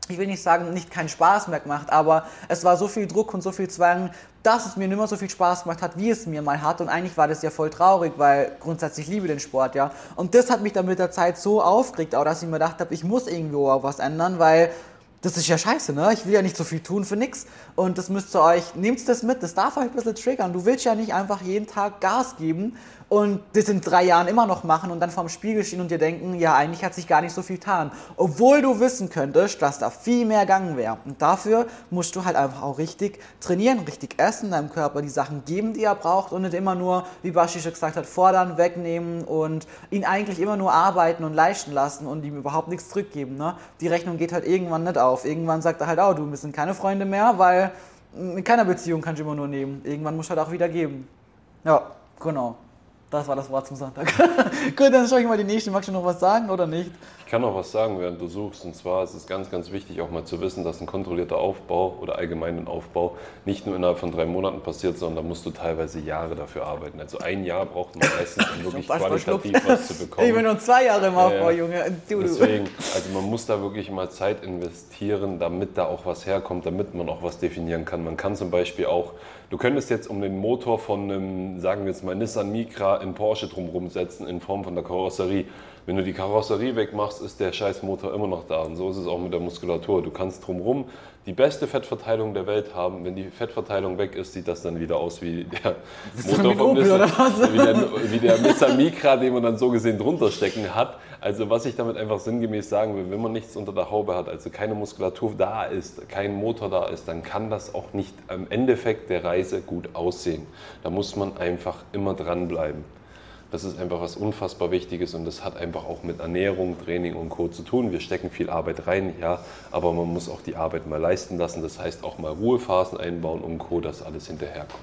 ich will nicht sagen, nicht keinen Spaß mehr gemacht, aber es war so viel Druck und so viel Zwang, dass es mir nicht mehr so viel Spaß gemacht hat, wie es mir mal hat. Und eigentlich war das ja voll traurig, weil grundsätzlich liebe ich den Sport, ja. Und das hat mich dann mit der Zeit so aufgeregt, auch dass ich mir gedacht habe, ich muss irgendwo auch was ändern, weil das ist ja scheiße, ne? Ich will ja nicht so viel tun für nix. Und das müsst ihr euch, nehmt das mit, das darf euch ein bisschen triggern. Du willst ja nicht einfach jeden Tag Gas geben und das in drei Jahren immer noch machen und dann vorm Spiegel stehen und dir denken, ja, eigentlich hat sich gar nicht so viel getan. Obwohl du wissen könntest, dass da viel mehr gegangen wäre. Und dafür musst du halt einfach auch richtig trainieren, richtig essen, deinem Körper die Sachen geben, die er braucht und nicht immer nur, wie Basti schon gesagt hat, fordern, wegnehmen und ihn eigentlich immer nur arbeiten und leisten lassen und ihm überhaupt nichts zurückgeben. Ne? Die Rechnung geht halt irgendwann nicht auf. Irgendwann sagt er halt, oh, du, wir sind keine Freunde mehr, weil in keiner Beziehung kannst du immer nur nehmen. Irgendwann musst du halt auch wieder geben. Ja, genau. Das war das Wort zum Sonntag. Gut, dann schau ich mal die nächste. Magst du noch was sagen oder nicht? Ich kann noch was sagen, während du suchst. Und zwar ist es ganz, ganz wichtig, auch mal zu wissen, dass ein kontrollierter Aufbau oder allgemein ein Aufbau nicht nur innerhalb von drei Monaten passiert, sondern da musst du teilweise Jahre dafür arbeiten. Also ein Jahr braucht man meistens, um wirklich qualitativ was zu bekommen. Ich bin nur zwei Jahre im Aufbau, äh, Junge. Du, du. Deswegen, also man muss da wirklich mal Zeit investieren, damit da auch was herkommt, damit man auch was definieren kann. Man kann zum Beispiel auch, du könntest jetzt um den Motor von einem, sagen wir jetzt mal, Nissan Micra in Porsche drumherum setzen in Form von der Karosserie. Wenn du die Karosserie wegmachst, ist der scheiß Motor immer noch da. Und so ist es auch mit der Muskulatur. Du kannst drumherum die beste Fettverteilung der Welt haben. Wenn die Fettverteilung weg ist, sieht das dann wieder aus wie der Motor vom Nissan, wie der, wie der Nissan Micra, den man dann so gesehen drunter stecken hat. Also was ich damit einfach sinngemäß sagen will, wenn man nichts unter der Haube hat, also keine Muskulatur da ist, kein Motor da ist, dann kann das auch nicht am Endeffekt der Reise gut aussehen. Da muss man einfach immer dranbleiben. Das ist einfach was unfassbar Wichtiges und das hat einfach auch mit Ernährung, Training und Co. zu tun. Wir stecken viel Arbeit rein, ja, aber man muss auch die Arbeit mal leisten lassen. Das heißt auch mal Ruhephasen einbauen und Co., dass alles hinterherkommt.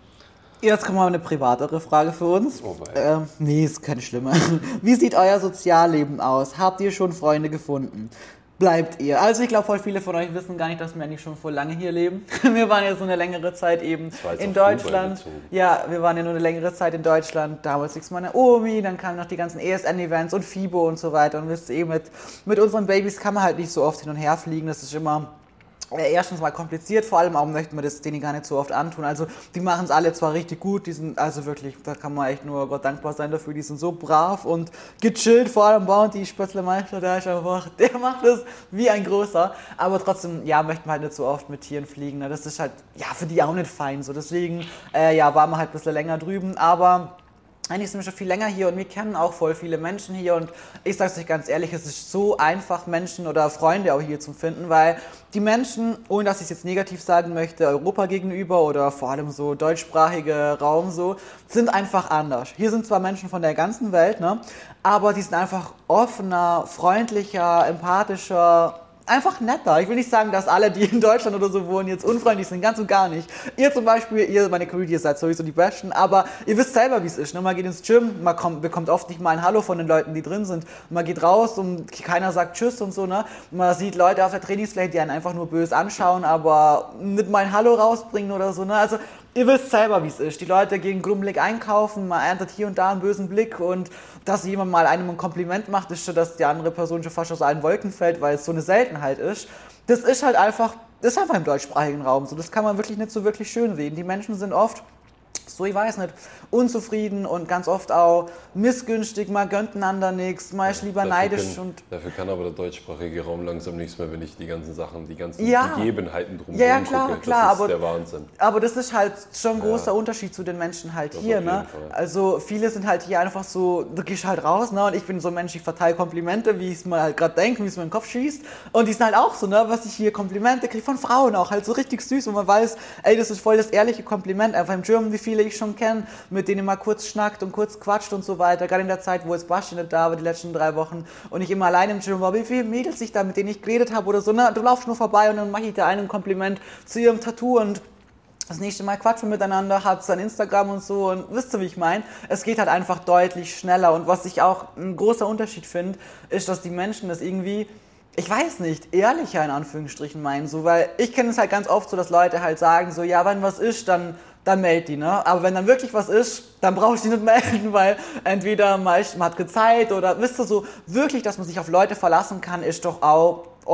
Jetzt kommt mal eine privatere Frage für uns. Oh, ähm, nee, ist keine schlimme. Wie sieht euer Sozialleben aus? Habt ihr schon Freunde gefunden? Bleibt ihr? Also ich glaube, voll viele von euch wissen gar nicht, dass wir eigentlich schon voll lange hier leben. Wir waren ja so eine längere Zeit eben in Deutschland. Ja, wir waren ja nur eine längere Zeit in Deutschland. Damals liegt meine Omi, dann kamen noch die ganzen E S N-Events und FIBO und so weiter. Und wisst ihr, mit, mit unseren Babys kann man halt nicht so oft hin und her fliegen. Das ist immer erstens mal kompliziert, vor allem auch möchten wir das denen gar nicht so oft antun. Also die machen es alle zwar richtig gut, die sind also wirklich, da kann man echt nur Gott dankbar sein dafür, die sind so brav und gechillt, vor allem Bounty, Spötzlemeister, der ist einfach, der macht das wie ein großer, aber trotzdem, ja, möchten wir halt nicht so oft mit Tieren fliegen, ne? Das ist halt, ja, für die auch nicht fein, so deswegen, äh, ja, waren wir halt ein bisschen länger drüben, aber eigentlich sind wir schon viel länger hier und wir kennen auch voll viele Menschen hier und ich sag's euch ganz ehrlich, es ist so einfach, Menschen oder Freunde auch hier zu finden, weil die Menschen, ohne dass ich es jetzt negativ sagen möchte, Europa gegenüber oder vor allem so deutschsprachiger Raum so, sind einfach anders. Hier sind zwar Menschen von der ganzen Welt, ne, aber die sind einfach offener, freundlicher, empathischer, einfach netter. Ich will nicht sagen, dass alle, die in Deutschland oder so wohnen, jetzt unfreundlich sind, ganz und gar nicht. Ihr zum Beispiel, ihr, meine Community, ihr seid sowieso die Besten, aber ihr wisst selber, wie es ist. Ne? Man geht ins Gym, man kommt, bekommt oft nicht mal ein Hallo von den Leuten, die drin sind. Man geht raus und keiner sagt Tschüss und so. Ne? Man sieht Leute auf der Trainingsfläche, die einen einfach nur böse anschauen, aber nicht mal ein Hallo rausbringen oder so. Ne? Also ihr wisst selber, wie es ist. Die Leute gehen grummelig einkaufen, man erntet hier und da einen bösen Blick und dass jemand mal einem ein Kompliment macht, ist schon, dass die andere Person schon fast aus allen Wolken fällt, weil es so eine Seltenheit ist. Das ist halt einfach, das ist einfach im deutschsprachigen Raum so. Das kann man wirklich nicht so wirklich schön reden. Die Menschen sind oft so, ich weiß nicht, unzufrieden und ganz oft auch missgünstig, man gönnt einander nichts, man ist lieber dafür neidisch. Können, und dafür kann aber der deutschsprachige Raum langsam nichts mehr, wenn ich die ganzen Sachen, die ganzen ja, Gegebenheiten drumherum ja, ja, klar, gucke. klar, das ist aber, der Wahnsinn. Aber das ist halt schon ein großer ja. Unterschied zu den Menschen halt das hier. Ne? Also viele sind halt hier einfach so, du gehst halt raus, ne? Und ich bin so ein Mensch, ich verteile Komplimente, wie ich es mir halt gerade denke, wie es mir in den Kopf schießt. Und die sind halt auch so, ne? Was ich hier Komplimente kriege von Frauen auch, halt so richtig süß, wo man weiß, ey, das ist voll das ehrliche Kompliment, einfach im Gym, wie viele ich schon kenne, mit denen man kurz schnackt und kurz quatscht und so weiter. Gerade in der Zeit, wo jetzt Basti nicht da war, die letzten drei Wochen und ich immer alleine im Gym war, wie viele Mädels ich da, mit denen ich geredet habe oder so, ne? Du laufst nur vorbei und dann mache ich da einen Kompliment zu ihrem Tattoo und das nächste Mal quatschen miteinander, hat sein Instagram und so und wisst ihr, wie ich meine? Es geht halt einfach deutlich schneller und was ich auch ein großer Unterschied finde, ist, dass die Menschen das irgendwie, ich weiß nicht, ehrlicher in Anführungsstrichen meinen, so, weil ich kenne es halt ganz oft so, dass Leute halt sagen so, ja, wenn was ist, dann dann meld die, ne? Aber wenn dann wirklich was ist, dann brauche ich die nicht melden, weil entweder man, ist, man hat keine Zeit oder, wisst ihr, so wirklich, dass man sich auf Leute verlassen kann, ist doch auch oft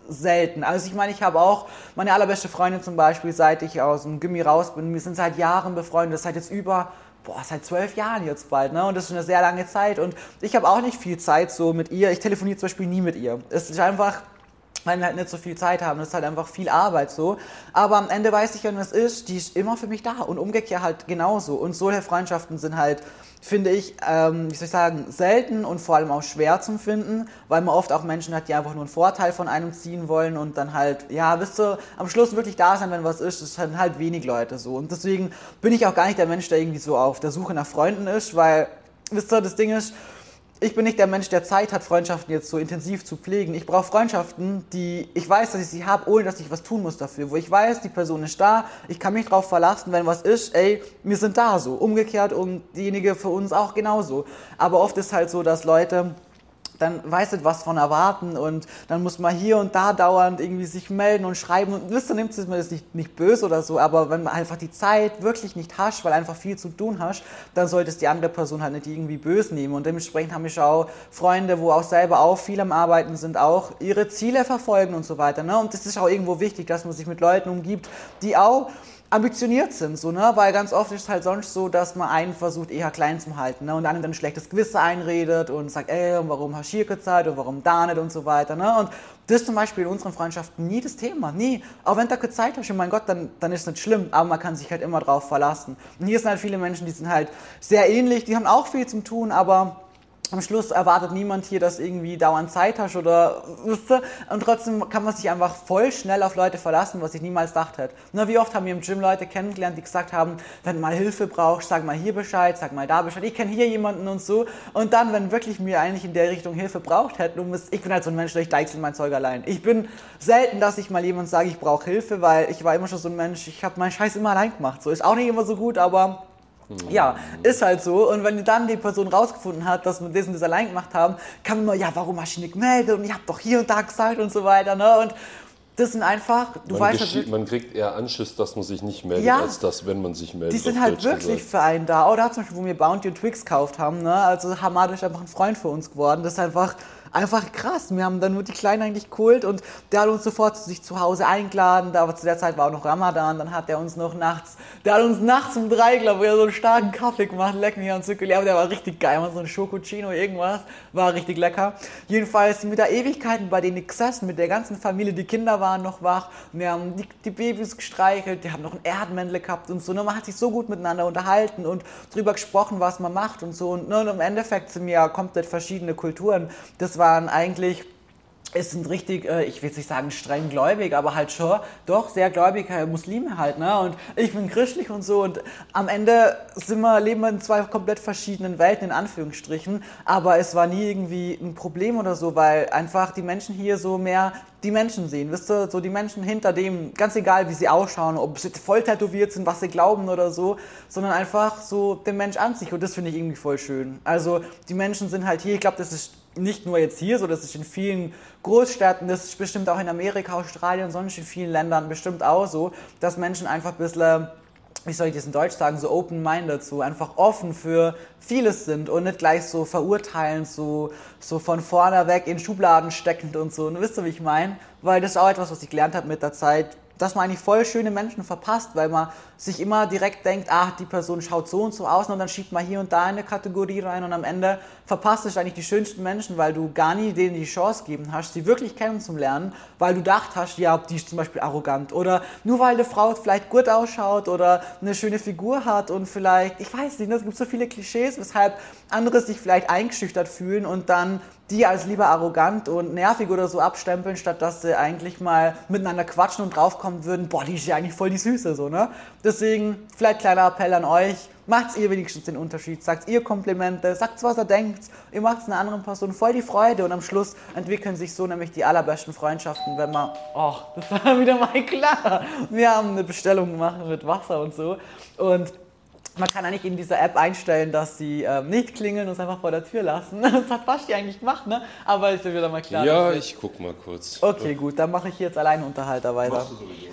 selten. Also ich meine, ich habe auch meine allerbeste Freundin zum Beispiel, seit ich aus dem Gymi raus bin, wir sind seit Jahren befreundet, seit jetzt über, boah, seit zwölf Jahren jetzt bald, ne? Und das ist schon eine sehr lange Zeit und ich habe auch nicht viel Zeit so mit ihr, ich telefoniere zum Beispiel nie mit ihr. Es ist einfach, weil wir halt nicht so viel Zeit haben, das ist halt einfach viel Arbeit so. Aber am Ende weiß ich, wenn es ist, die ist immer für mich da und umgekehrt halt genauso. Und solche Freundschaften sind halt, finde ich, ähm, wie soll ich sagen, selten und vor allem auch schwer zum Finden, weil man oft auch Menschen hat, die einfach nur einen Vorteil von einem ziehen wollen und dann halt, ja, bis zu am Schluss wirklich da sein, wenn was ist, das sind halt wenig Leute so. Und deswegen bin ich auch gar nicht der Mensch, der irgendwie so auf der Suche nach Freunden ist, weil, wisst ihr, das Ding ist, ich bin nicht der Mensch, der Zeit hat, Freundschaften jetzt so intensiv zu pflegen. Ich brauche Freundschaften, die ich weiß, dass ich sie habe, ohne dass ich was tun muss dafür. Wo ich weiß, die Person ist da, ich kann mich drauf verlassen, wenn was ist, ey, wir sind da so. Umgekehrt und diejenige für uns auch genauso. Aber oft ist halt so, dass Leute dann weiß nicht, was von erwarten und dann muss man hier und da dauernd irgendwie sich melden und schreiben und wisst ihr, nimmt es mir das nicht, nicht böse oder so, aber wenn man einfach die Zeit wirklich nicht hast, weil einfach viel zu tun hast, dann sollte es die andere Person halt nicht irgendwie böse nehmen und dementsprechend habe ich auch Freunde, wo auch selber auch viel am Arbeiten sind, auch ihre Ziele verfolgen und so weiter, ne? Und das ist auch irgendwo wichtig, dass man sich mit Leuten umgibt, die auch ambitioniert sind, so, ne? Weil ganz oft ist es halt sonst so, dass man einen versucht eher klein zu halten, ne? Und dann ein schlechtes Gewissen einredet und sagt, ey, und warum hast du hier gezahlt und warum da nicht und so weiter, ne? Und das ist zum Beispiel in unseren Freundschaften nie das Thema, nie. Auch wenn du keine Zeit hast, und mein Gott, dann, dann ist es nicht schlimm, aber man kann sich halt immer drauf verlassen. Und hier sind halt viele Menschen, die sind halt sehr ähnlich, die haben auch viel zum tun, aber am Schluss erwartet niemand hier, dass irgendwie dauernd Zeit hast oder, wisst ihr? Und trotzdem kann man sich einfach voll schnell auf Leute verlassen, was ich niemals gedacht hätte. Na, wie oft haben wir im Gym Leute kennengelernt, die gesagt haben, wenn du mal Hilfe brauchst, sag mal hier Bescheid, sag mal da Bescheid, ich kenne hier jemanden und so. Und dann, wenn wirklich mir eigentlich in der Richtung Hilfe braucht hätten, und ich bin halt so ein Mensch, ich deichsel mein Zeug allein. Ich bin selten, dass ich mal jemand sage, ich brauche Hilfe, weil ich war immer schon so ein Mensch, ich habe meinen Scheiß immer allein gemacht. So ist auch nicht immer so gut, aber ja, ist halt so. Und wenn dann die Person rausgefunden hat, dass wir das und das allein gemacht haben, kann man immer, ja, warum hast du nicht gemeldet? Und ich habe doch hier und da gesagt und so weiter. Ne? Und das sind einfach, du man, weißt halt, man kriegt eher Anschiss, dass man sich nicht meldet, ja, als dass, wenn man sich meldet. Die sind halt wirklich gesagt. Für einen da. Oder zum Beispiel, wo wir Bounty und Twix gekauft haben, ne? Also Hamad ist einfach ein Freund für uns geworden. Das ist einfach... Einfach krass. Wir haben dann nur die Kleinen eigentlich geholt und der hat uns sofort zu sich zu Hause eingeladen. Aber zu der Zeit war auch noch Ramadan. Dann hat er uns noch nachts, der hat uns nachts um drei, glaube ich, so einen starken Kaffee gemacht. Lecker hier und Zuckerli. Aber der war richtig geil. So ein Schokocino, irgendwas. War richtig lecker. Jedenfalls sind wir da Ewigkeiten bei denen gesessen mit der ganzen Familie. Die Kinder waren noch wach. Wir haben die, die Babys gestreichelt. Die haben noch ein Erdmännle gehabt und so. Und man hat sich so gut miteinander unterhalten und drüber gesprochen, was man macht und so. Und, und im Endeffekt sind wir ja komplett verschiedene Kulturen. Das war waren eigentlich, es sind richtig, ich will jetzt nicht sagen streng gläubig, aber halt schon, doch, sehr gläubige Muslime halt, ne? Und ich bin christlich und so und am Ende sind wir, leben wir in zwei komplett verschiedenen Welten, in Anführungsstrichen, aber es war nie irgendwie ein Problem oder so, weil einfach die Menschen hier so mehr die Menschen sehen, wisst ihr, so die Menschen hinter dem, ganz egal wie sie ausschauen, ob sie voll tätowiert sind, was sie glauben oder so, sondern einfach so den Mensch an sich und das finde ich irgendwie voll schön. Also die Menschen sind halt hier, ich glaube, das ist nicht nur jetzt hier so, das ist in vielen Großstädten, das ist bestimmt auch in Amerika, Australien, sonst in vielen Ländern bestimmt auch so, dass Menschen einfach ein bisschen, wie soll ich das in Deutsch sagen, so open-minded, so einfach offen für vieles sind und nicht gleich so verurteilend, so, so von vorne weg in Schubladen steckend und so. Und wisst ihr, wie ich meine? Weil das ist auch etwas, was ich gelernt habe mit der Zeit, dass man eigentlich voll schöne Menschen verpasst, weil man sich immer direkt denkt, ach, die Person schaut so und so aus und dann schiebt man hier und da eine Kategorie rein und am Ende verpasst du eigentlich die schönsten Menschen, weil du gar nie denen die Chance gegeben hast, sie wirklich kennenzulernen, weil du gedacht hast, ja, die ist zum Beispiel arrogant oder nur weil eine Frau vielleicht gut ausschaut oder eine schöne Figur hat und vielleicht, ich weiß nicht, es gibt so viele Klischees, weshalb andere sich vielleicht eingeschüchtert fühlen und dann die als lieber arrogant und nervig oder so abstempeln, statt dass sie eigentlich mal miteinander quatschen und draufkommen würden, boah, die ist ja eigentlich voll die Süße, so, ne? Deswegen, vielleicht kleiner Appell an euch, macht's ihr wenigstens den Unterschied, sagt ihr Komplimente, sagt was ihr denkt, ihr macht's einer anderen Person voll die Freude und am Schluss entwickeln sich so nämlich die allerbesten Freundschaften, wenn man, oh, das war wieder mal klar, wir haben eine Bestellung gemacht mit Wasser und so und man kann eigentlich in dieser App einstellen, dass sie ähm, nicht klingeln und es einfach vor der Tür lassen. Das hat Basti eigentlich gemacht, ne? Aber ist ja wieder mal klar. Ja, ich guck mal kurz. Okay, gut, dann mache ich jetzt Alleinunterhalter weiter. Machst du sowieso schon.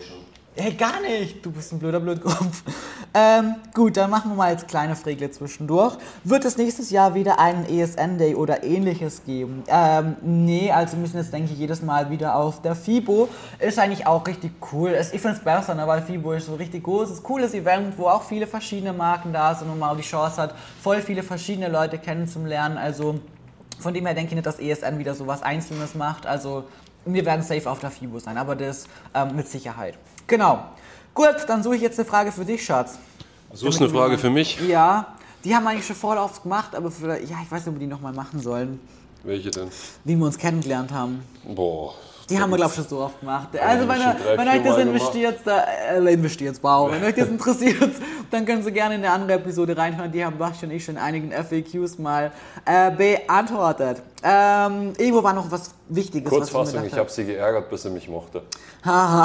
Hey, gar nicht. Du bist ein blöder Blödkopf. Ähm, gut, dann machen wir mal jetzt kleine Fregle zwischendurch. Wird es nächstes Jahr wieder einen E S N-Day oder ähnliches geben? Ähm, nee, also müssen jetzt, denke ich, jedes Mal wieder auf der FIBO. Ist eigentlich auch richtig cool. Ich finde es besser, ne, weil FIBO ist so ein richtig großes, cooles Event, wo auch viele verschiedene Marken da sind und man auch die Chance hat, voll viele verschiedene Leute kennenzulernen. Also von dem her denke ich nicht, dass E S N wieder so was Einzelnes macht. Also wir werden safe auf der FIBO sein, aber das ähm, mit Sicherheit. Genau. Gut, dann suche ich jetzt eine Frage für dich, Schatz. Suchst du eine Frage für mich? Ja, die haben wir eigentlich schon voll oft gemacht, aber für, ja, ich weiß nicht, ob wir die nochmal machen sollen. Welche denn? Wie wir uns kennengelernt haben. Boah. Die haben wir, glaube ich, schon so oft gemacht. Haben Also, die wenn, schon drei, wenn vier euch das Mal investiert, da, äh, investiert, wow. Wenn euch das interessiert, dann können Sie gerne in eine andere Episode reinhören. Die haben Basti und ich schon in einigen F A Qs mal äh, beantwortet. Ähm, irgendwo war noch was Wichtiges. Kurzfassung, ich habe sie geärgert, bis sie mich mochte. Haha.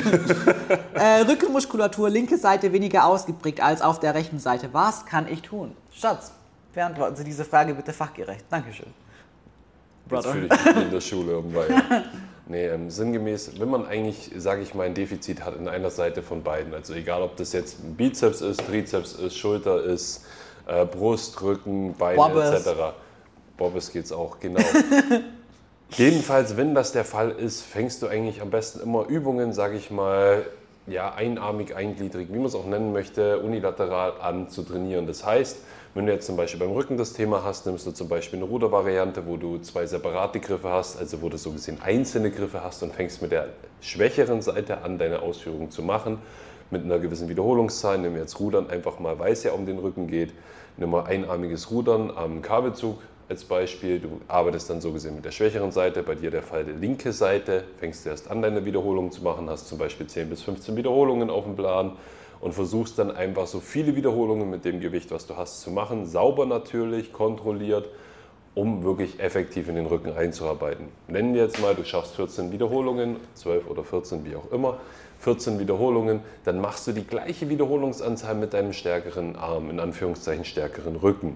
äh, Rückenmuskulatur, linke Seite weniger ausgeprägt als auf der rechten Seite. Was kann ich tun? Schatz, beantworten Sie diese Frage bitte fachgerecht. Dankeschön. Jetzt fühle ich mich wie in der Schule irgendwann. Ja. Nee, ähm, sinngemäß, wenn man eigentlich, sage ich mal, ein Defizit hat in einer Seite von beiden, also egal ob das jetzt ein Bizeps ist, Trizeps ist, Schulter ist, äh, Brust, Rücken, Beine Bobbes. et cetera. Bobbes geht's auch, genau. Jedenfalls, wenn das der Fall ist, fängst du eigentlich am besten immer Übungen, sage ich mal, ja, einarmig, eingliedrig, wie man es auch nennen möchte, unilateral an zu trainieren. Das heißt, wenn du jetzt zum Beispiel beim Rücken das Thema hast, nimmst du zum Beispiel eine Rudervariante, wo du zwei separate Griffe hast, also wo du so gesehen einzelne Griffe hast und fängst mit der schwächeren Seite an, deine Ausführungen zu machen, mit einer gewissen Wiederholungszahl. Nimm jetzt Rudern einfach mal, weil es ja um den Rücken geht. Nimm mal einarmiges Rudern am Kabelzug als Beispiel. Du arbeitest dann so gesehen mit der schwächeren Seite, bei dir der Fall der linke Seite, fängst du erst an, deine Wiederholungen zu machen, hast zum Beispiel zehn bis fünfzehn Wiederholungen auf dem Plan und versuchst dann einfach so viele Wiederholungen mit dem Gewicht, was du hast, zu machen, sauber natürlich, kontrolliert, um wirklich effektiv in den Rücken einzuarbeiten. Nennen wir jetzt mal, du schaffst vierzehn Wiederholungen, zwölf oder vierzehn, wie auch immer, vierzehn Wiederholungen, dann machst du die gleiche Wiederholungsanzahl mit deinem stärkeren Arm, in Anführungszeichen stärkeren Rücken.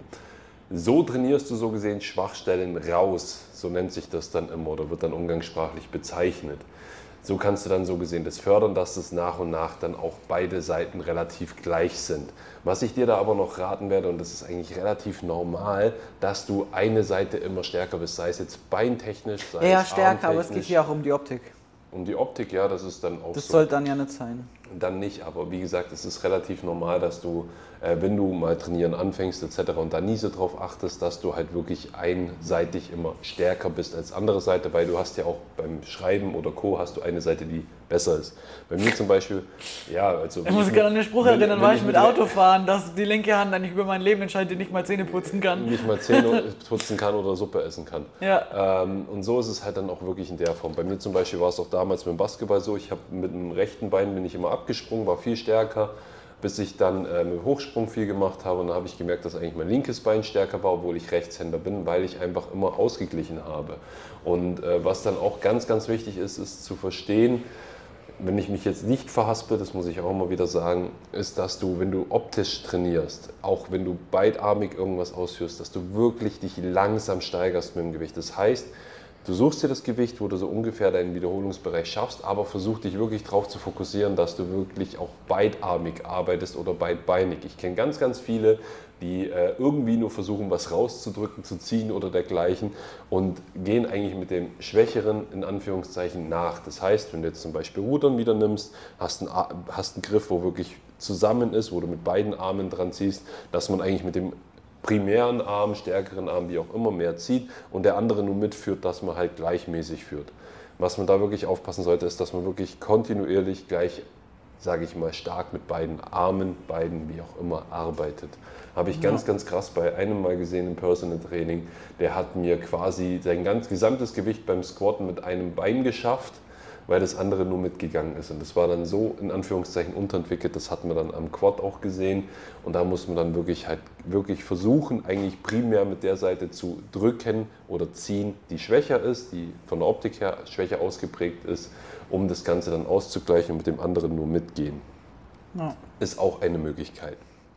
So trainierst du so gesehen Schwachstellen raus, so nennt sich das dann immer oder wird dann umgangssprachlich bezeichnet. So kannst du dann so gesehen das fördern, dass es nach und nach dann auch beide Seiten relativ gleich sind. Was ich dir da aber noch raten werde, und das ist eigentlich relativ normal, dass du eine Seite immer stärker bist, sei es jetzt beintechnisch, sei Ja, es stärker, aber es armtechnisch. geht hier auch um die Optik. Um die Optik, ja, das ist dann auch Das so. soll dann ja nicht sein. Dann nicht, aber wie gesagt, es ist relativ normal, dass du, äh, wenn du mal trainieren anfängst et cetera und da nie so drauf achtest, dass du halt wirklich einseitig immer stärker bist als andere Seite, weil du hast ja auch beim Schreiben oder Co. hast du eine Seite, die besser ist. Bei mir zum Beispiel, ja, also... Ich muss mich gerade an den Spruch erinnern, weil ich mit Autofahren, dass die linke Hand eigentlich über mein Leben entscheidet, die nicht mal Zähne putzen kann. Nicht mal Zähne putzen kann oder Suppe essen kann. Ja. Ähm, und so ist es halt dann auch wirklich in der Form. Bei mir zum Beispiel war es auch damals mit dem Basketball so, ich habe mit dem rechten Bein bin ich immer abgesprungen, war viel stärker, bis ich dann äh, mit dem Hochsprung viel gemacht habe und dann habe ich gemerkt, dass eigentlich mein linkes Bein stärker war, obwohl ich Rechtshänder bin, weil ich einfach immer ausgeglichen habe. Und äh, was dann auch ganz, ganz wichtig ist, ist zu verstehen, wenn ich mich jetzt nicht verhaspel, das muss ich auch immer wieder sagen, ist, dass du, wenn du optisch trainierst, auch wenn du beidarmig irgendwas ausführst, dass du wirklich dich langsam steigerst mit dem Gewicht. Das heißt, du suchst dir das Gewicht, wo du so ungefähr deinen Wiederholungsbereich schaffst, aber versuch dich wirklich darauf zu fokussieren, dass du wirklich auch beidarmig arbeitest oder beidbeinig. Ich kenne ganz, ganz viele, die äh, irgendwie nur versuchen, was rauszudrücken, zu ziehen oder dergleichen und gehen eigentlich mit dem Schwächeren in Anführungszeichen nach. Das heißt, wenn du jetzt zum Beispiel Rudern wieder nimmst, hast einen, hast einen Griff, wo wirklich zusammen ist, wo du mit beiden Armen dran ziehst, dass man eigentlich mit dem primären Arm, stärkeren Arm, wie auch immer, mehr zieht und der andere nur mitführt, dass man halt gleichmäßig führt. Was man da wirklich aufpassen sollte, ist, dass man wirklich kontinuierlich gleich, sage ich mal, stark mit beiden Armen, beiden, wie auch immer, arbeitet. Habe ich ganz, ganz krass bei einem mal gesehen im Personal Training, der hat mir quasi sein ganz gesamtes Gewicht beim Squatten mit einem Bein geschafft, weil das andere nur mitgegangen ist. Und das war dann so in Anführungszeichen unterentwickelt, das hat man dann am Quad auch gesehen. Und da muss man dann wirklich halt wirklich versuchen, eigentlich primär mit der Seite zu drücken oder ziehen, die schwächer ist, die von der Optik her schwächer ausgeprägt ist, um das Ganze dann auszugleichen und mit dem anderen nur mitgehen. Ja. Ist auch eine Möglichkeit.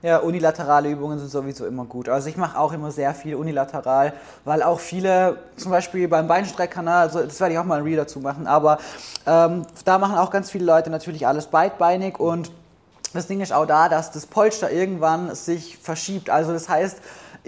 Ja, unilaterale Übungen sind sowieso immer gut. Also ich mache auch immer sehr viel unilateral, weil auch viele, zum Beispiel beim Beinstrecker, ne, also das werde ich auch mal ein Reel dazu machen, aber ähm, da machen auch ganz viele Leute natürlich alles beidbeinig und das Ding ist auch da, dass das Polster irgendwann sich verschiebt. Also das heißt,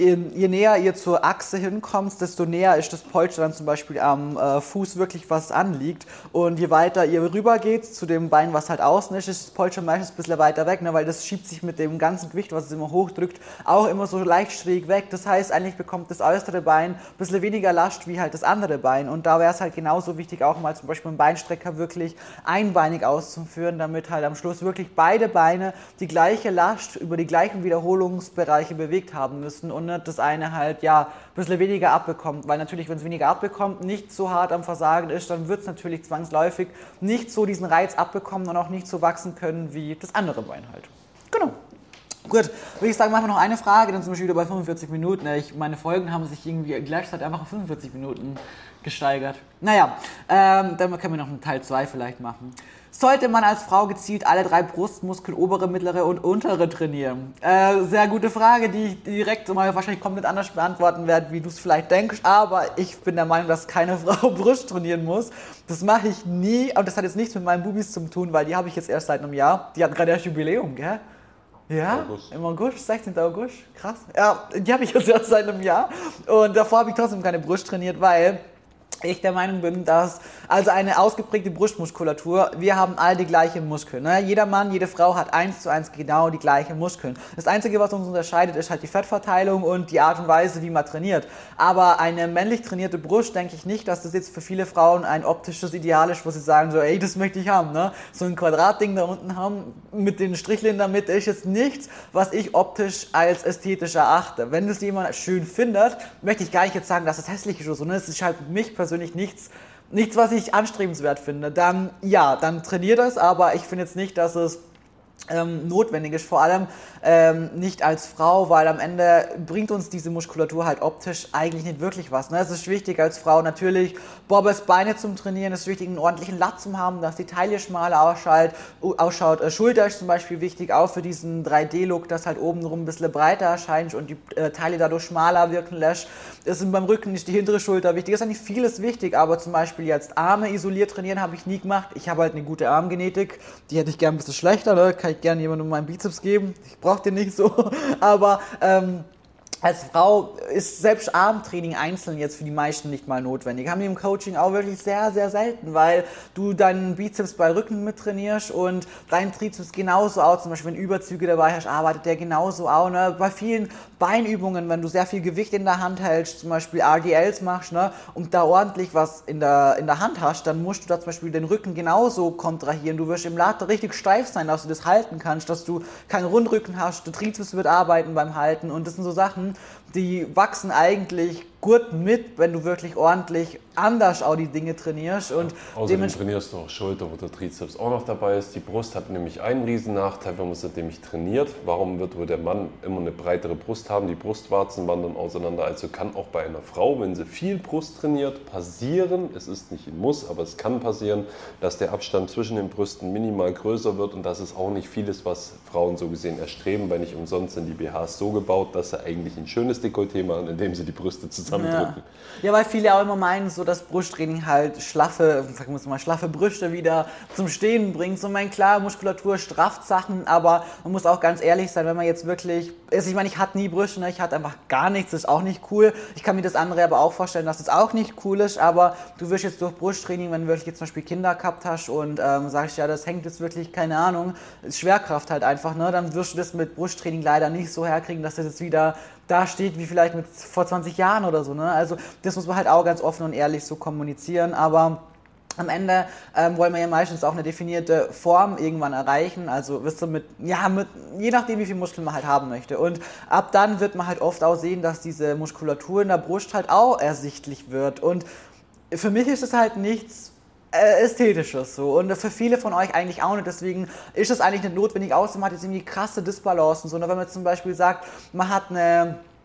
je näher ihr zur Achse hinkommt, desto näher ist das Polster dann zum Beispiel am äh, Fuß wirklich, was anliegt. Und je weiter ihr rüber geht zu dem Bein, was halt außen ist, ist das Polster meistens ein bisschen weiter weg, ne, weil das schiebt sich mit dem ganzen Gewicht, was es immer hochdrückt, auch immer so leicht schräg weg. Das heißt, eigentlich bekommt das äußere Bein ein bisschen weniger Last wie halt das andere Bein. Und da wäre es halt genauso wichtig, auch mal zum Beispiel einen Beinstrecker wirklich einbeinig auszuführen, damit halt am Schluss wirklich beide Beine die gleiche Last über die gleichen Wiederholungsbereiche bewegt haben müssen und nicht das eine halt ja ein bisschen weniger abbekommt, weil natürlich, wenn es weniger abbekommt, nicht so hart am Versagen ist, dann wird es natürlich zwangsläufig nicht so diesen Reiz abbekommen und auch nicht so wachsen können wie das andere Bein halt. Genau. Gut, würde ich sagen, machen wir noch eine Frage, dann sind wir schon wieder bei fünfundvierzig Minuten. Ich, meine Folgen haben sich irgendwie gleichzeitig einfach auf fünfundvierzig Minuten gesteigert. Naja, ähm, dann können wir noch einen Teil zwei vielleicht machen. Sollte man als Frau gezielt alle drei Brustmuskeln, obere, mittlere und untere trainieren? Äh, sehr gute Frage, die ich direkt mal wahrscheinlich komplett anders beantworten werde, wie du es vielleicht denkst. Aber ich bin der Meinung, dass keine Frau Brust trainieren muss. Das mache ich nie. Und das hat jetzt nichts mit meinen Bubis zu tun, weil die habe ich jetzt erst seit einem Jahr. Die hatten gerade erst Jubiläum, gell? Ja, August. Im August, sechzehnten August, krass. Ja, die habe ich jetzt erst seit einem Jahr. Und davor habe ich trotzdem keine Brust trainiert, weil ich der Meinung bin, dass also eine ausgeprägte Brustmuskulatur, wir haben alle die gleichen Muskeln. Ne? Jeder Mann, jede Frau hat eins zu eins genau die gleichen Muskeln. Das Einzige, was uns unterscheidet, ist halt die Fettverteilung und die Art und Weise, wie man trainiert. Aber eine männlich trainierte Brust, denke ich nicht, dass das jetzt für viele Frauen ein optisches Ideal ist, wo sie sagen so, ey, das möchte ich haben. Ne? So ein Quadratding da unten haben mit den Strichlein in der Mitte ist jetzt nichts, was ich optisch als ästhetisch erachte. Wenn das jemand schön findet, möchte ich gar nicht jetzt sagen, dass es hässlich ist oder so. Ne? Es ist halt für mich persönlich nichts, nichts, was ich anstrebenswert finde. Dann, ja, dann trainiert das, aber ich finde jetzt nicht, dass es ähm, notwendig ist, vor allem ähm, nicht als Frau, weil am Ende bringt uns diese Muskulatur halt optisch eigentlich nicht wirklich was. Ne? Es ist wichtig als Frau natürlich, Bobbes Beine zum Trainieren, es ist wichtig, einen ordentlichen Lat zu haben, dass die Taille schmaler ausschaut. ausschaut. Äh, Schulter ist zum Beispiel wichtig, auch für diesen drei D-Look, dass halt obenrum ein bisschen breiter erscheint und die äh, Taille dadurch schmaler wirken lässt. Es sind beim Rücken nicht die hintere Schulter wichtig. Es ist eigentlich vieles wichtig, aber zum Beispiel jetzt Arme isoliert trainieren habe ich nie gemacht. Ich habe halt eine gute Armgenetik, die hätte ich gerne ein bisschen schlechter, ne? Kann ich gerne jemandem meinen Bizeps geben. Ich brauche den nicht so, aber ähm, als Frau ist selbst Armtraining einzeln jetzt für die meisten nicht mal notwendig. Haben die im Coaching auch wirklich sehr, sehr selten, weil du deinen Bizeps bei Rücken mit trainierst und dein Trizeps genauso auch, zum Beispiel wenn Überzüge dabei hast, arbeitet der genauso auch. Ne? Bei vielen Beinübungen, wenn du sehr viel Gewicht in der Hand hältst, zum Beispiel R D Ls machst, ne, und da ordentlich was in der, in der Hand hast, dann musst du da zum Beispiel den Rücken genauso kontrahieren. Du wirst im Lat richtig steif sein, dass du das halten kannst, dass du keinen Rundrücken hast, der Trizeps wird arbeiten beim Halten und das sind so Sachen, die wachsen eigentlich gut mit, wenn du wirklich ordentlich anders auch die Dinge trainierst. Und außerdem trainierst du auch Schulter, wo der Trizeps auch noch dabei ist. Die Brust hat nämlich einen riesen Nachteil, wenn man es nämlich trainiert. Warum wird wohl der Mann immer eine breitere Brust haben? Die Brustwarzen wandern auseinander. Also kann auch bei einer Frau, wenn sie viel Brust trainiert, passieren, es ist nicht ein Muss, aber es kann passieren, dass der Abstand zwischen den Brüsten minimal größer wird und das ist auch nicht vieles, was Frauen so gesehen erstreben, weil nicht umsonst sind die B Hs so gebaut, dass sie eigentlich ein schönes Dekolleté machen, indem sie die Brüste zusammendrücken. Ja. ja, weil viele auch immer meinen, so dass Brusttraining halt schlaffe, sagen wir mal, schlaffe Brüste wieder zum Stehen bringt. So, mein klar, Muskulatur strafft Sachen, aber man muss auch ganz ehrlich sein, wenn man jetzt wirklich, also ich meine, ich hatte nie Brüste, ne? Ich hatte einfach gar nichts, das ist auch nicht cool. Ich kann mir das andere aber auch vorstellen, dass es auch nicht cool ist, aber du wirst jetzt durch Brusttraining, wenn du wirklich jetzt zum Beispiel Kinder gehabt hast und ähm, sagst, ja, das hängt jetzt wirklich, keine Ahnung, Schwerkraft halt einfach, ne? Dann wirst du das mit Brusttraining leider nicht so herkriegen, dass das jetzt wieder da steht wie vielleicht mit vor zwanzig Jahren oder so. Ne? Also das muss man halt auch ganz offen und ehrlich so kommunizieren, aber am Ende ähm, wollen wir ja meistens auch eine definierte Form irgendwann erreichen, also wisst ihr, mit, ja, mit, je nachdem wie viel Muskeln man halt haben möchte und ab dann wird man halt oft auch sehen, dass diese Muskulatur in der Brust halt auch ersichtlich wird und für mich ist es halt nichts Ästhetisches so und für viele von euch eigentlich auch nicht, deswegen ist es eigentlich nicht notwendig, außer man hat jetzt irgendwie krasse Disbalancen, so, wenn man zum Beispiel sagt, man hat eine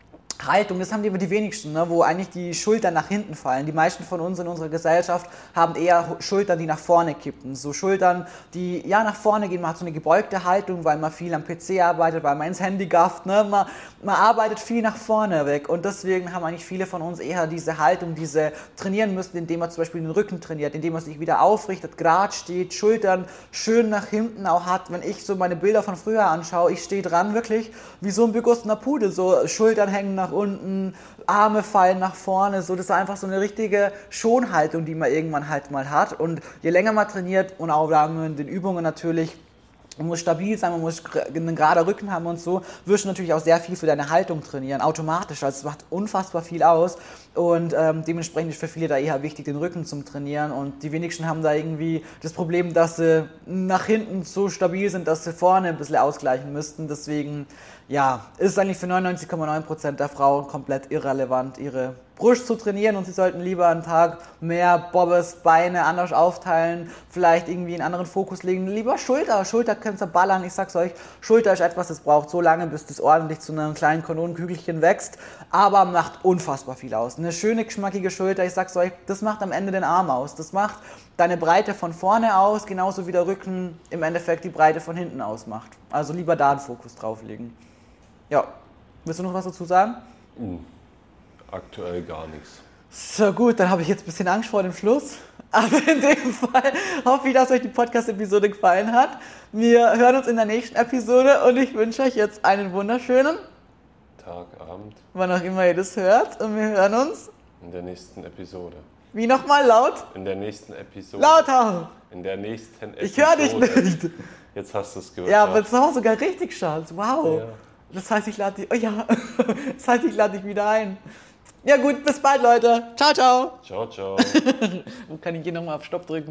Haltung, das haben die aber die wenigsten, ne? Wo eigentlich die Schultern nach hinten fallen. Die meisten von uns in unserer Gesellschaft haben eher Schultern, die nach vorne kippen. So Schultern, die ja nach vorne gehen. Man hat so eine gebeugte Haltung, weil man viel am P C arbeitet, weil man ins Handy gafft. Ne? Man, man arbeitet viel nach vorne weg. Und deswegen haben eigentlich viele von uns eher diese Haltung, diese trainieren müssen, indem man zum Beispiel den Rücken trainiert, indem man sich wieder aufrichtet, gerade steht, Schultern schön nach hinten auch hat. Wenn ich so meine Bilder von früher anschaue, ich stehe dran wirklich wie so ein begossener Pudel. So Schultern hängen nach unten, Arme fallen nach vorne, so das ist einfach so eine richtige Schonhaltung, die man irgendwann halt mal hat. Und je länger man trainiert und auch in den Übungen natürlich, man muss stabil sein, man muss einen geraden Rücken haben und so, wirst du natürlich auch sehr viel für deine Haltung trainieren, automatisch, also es macht unfassbar viel aus und ähm, dementsprechend ist für viele da eher wichtig, den Rücken zum Trainieren und die wenigsten haben da irgendwie das Problem, dass sie nach hinten so stabil sind, dass sie vorne ein bisschen ausgleichen müssten, deswegen ja, ist es eigentlich für neunundneunzig Komma neun Prozent der Frauen komplett irrelevant, ihre Brust zu trainieren und sie sollten lieber einen Tag mehr Bobbes, Beine anders aufteilen, vielleicht irgendwie einen anderen Fokus legen, lieber Schulter, Schulter könnt ihr ballern, ich sag's euch, Schulter ist etwas, das braucht so lange, bis das ordentlich zu einem kleinen Kanonenkügelchen wächst, aber macht unfassbar viel aus. Eine schöne, geschmackige Schulter, ich sag's euch, das macht am Ende den Arm aus, das macht deine Breite von vorne aus, genauso wie der Rücken im Endeffekt die Breite von hinten ausmacht. Also lieber da einen Fokus drauf legen. Ja, willst du noch was dazu sagen? Mhm. Aktuell gar nichts. So gut, dann habe ich jetzt ein bisschen Angst vor dem Schluss. Aber in dem Fall hoffe ich, dass euch die Podcast-Episode gefallen hat. Wir hören uns in der nächsten Episode und ich wünsche euch jetzt einen wunderschönen Tag, Abend. Wann auch immer ihr das hört. Und wir hören uns in der nächsten Episode. Wie nochmal laut? In der nächsten Episode. Lauter! In der nächsten Episode. Ich höre dich nicht. Jetzt hast du es gehört. Ja, aber jetzt haben wir sogar richtig Schatz. Wow. Ja. Das heißt, ich lade dich. Oh ja. Das heißt, ich lade dich wieder ein. Ja gut, bis bald, Leute. Ciao, ciao. Ciao, ciao. Wo kann ich hier nochmal auf Stopp drücken?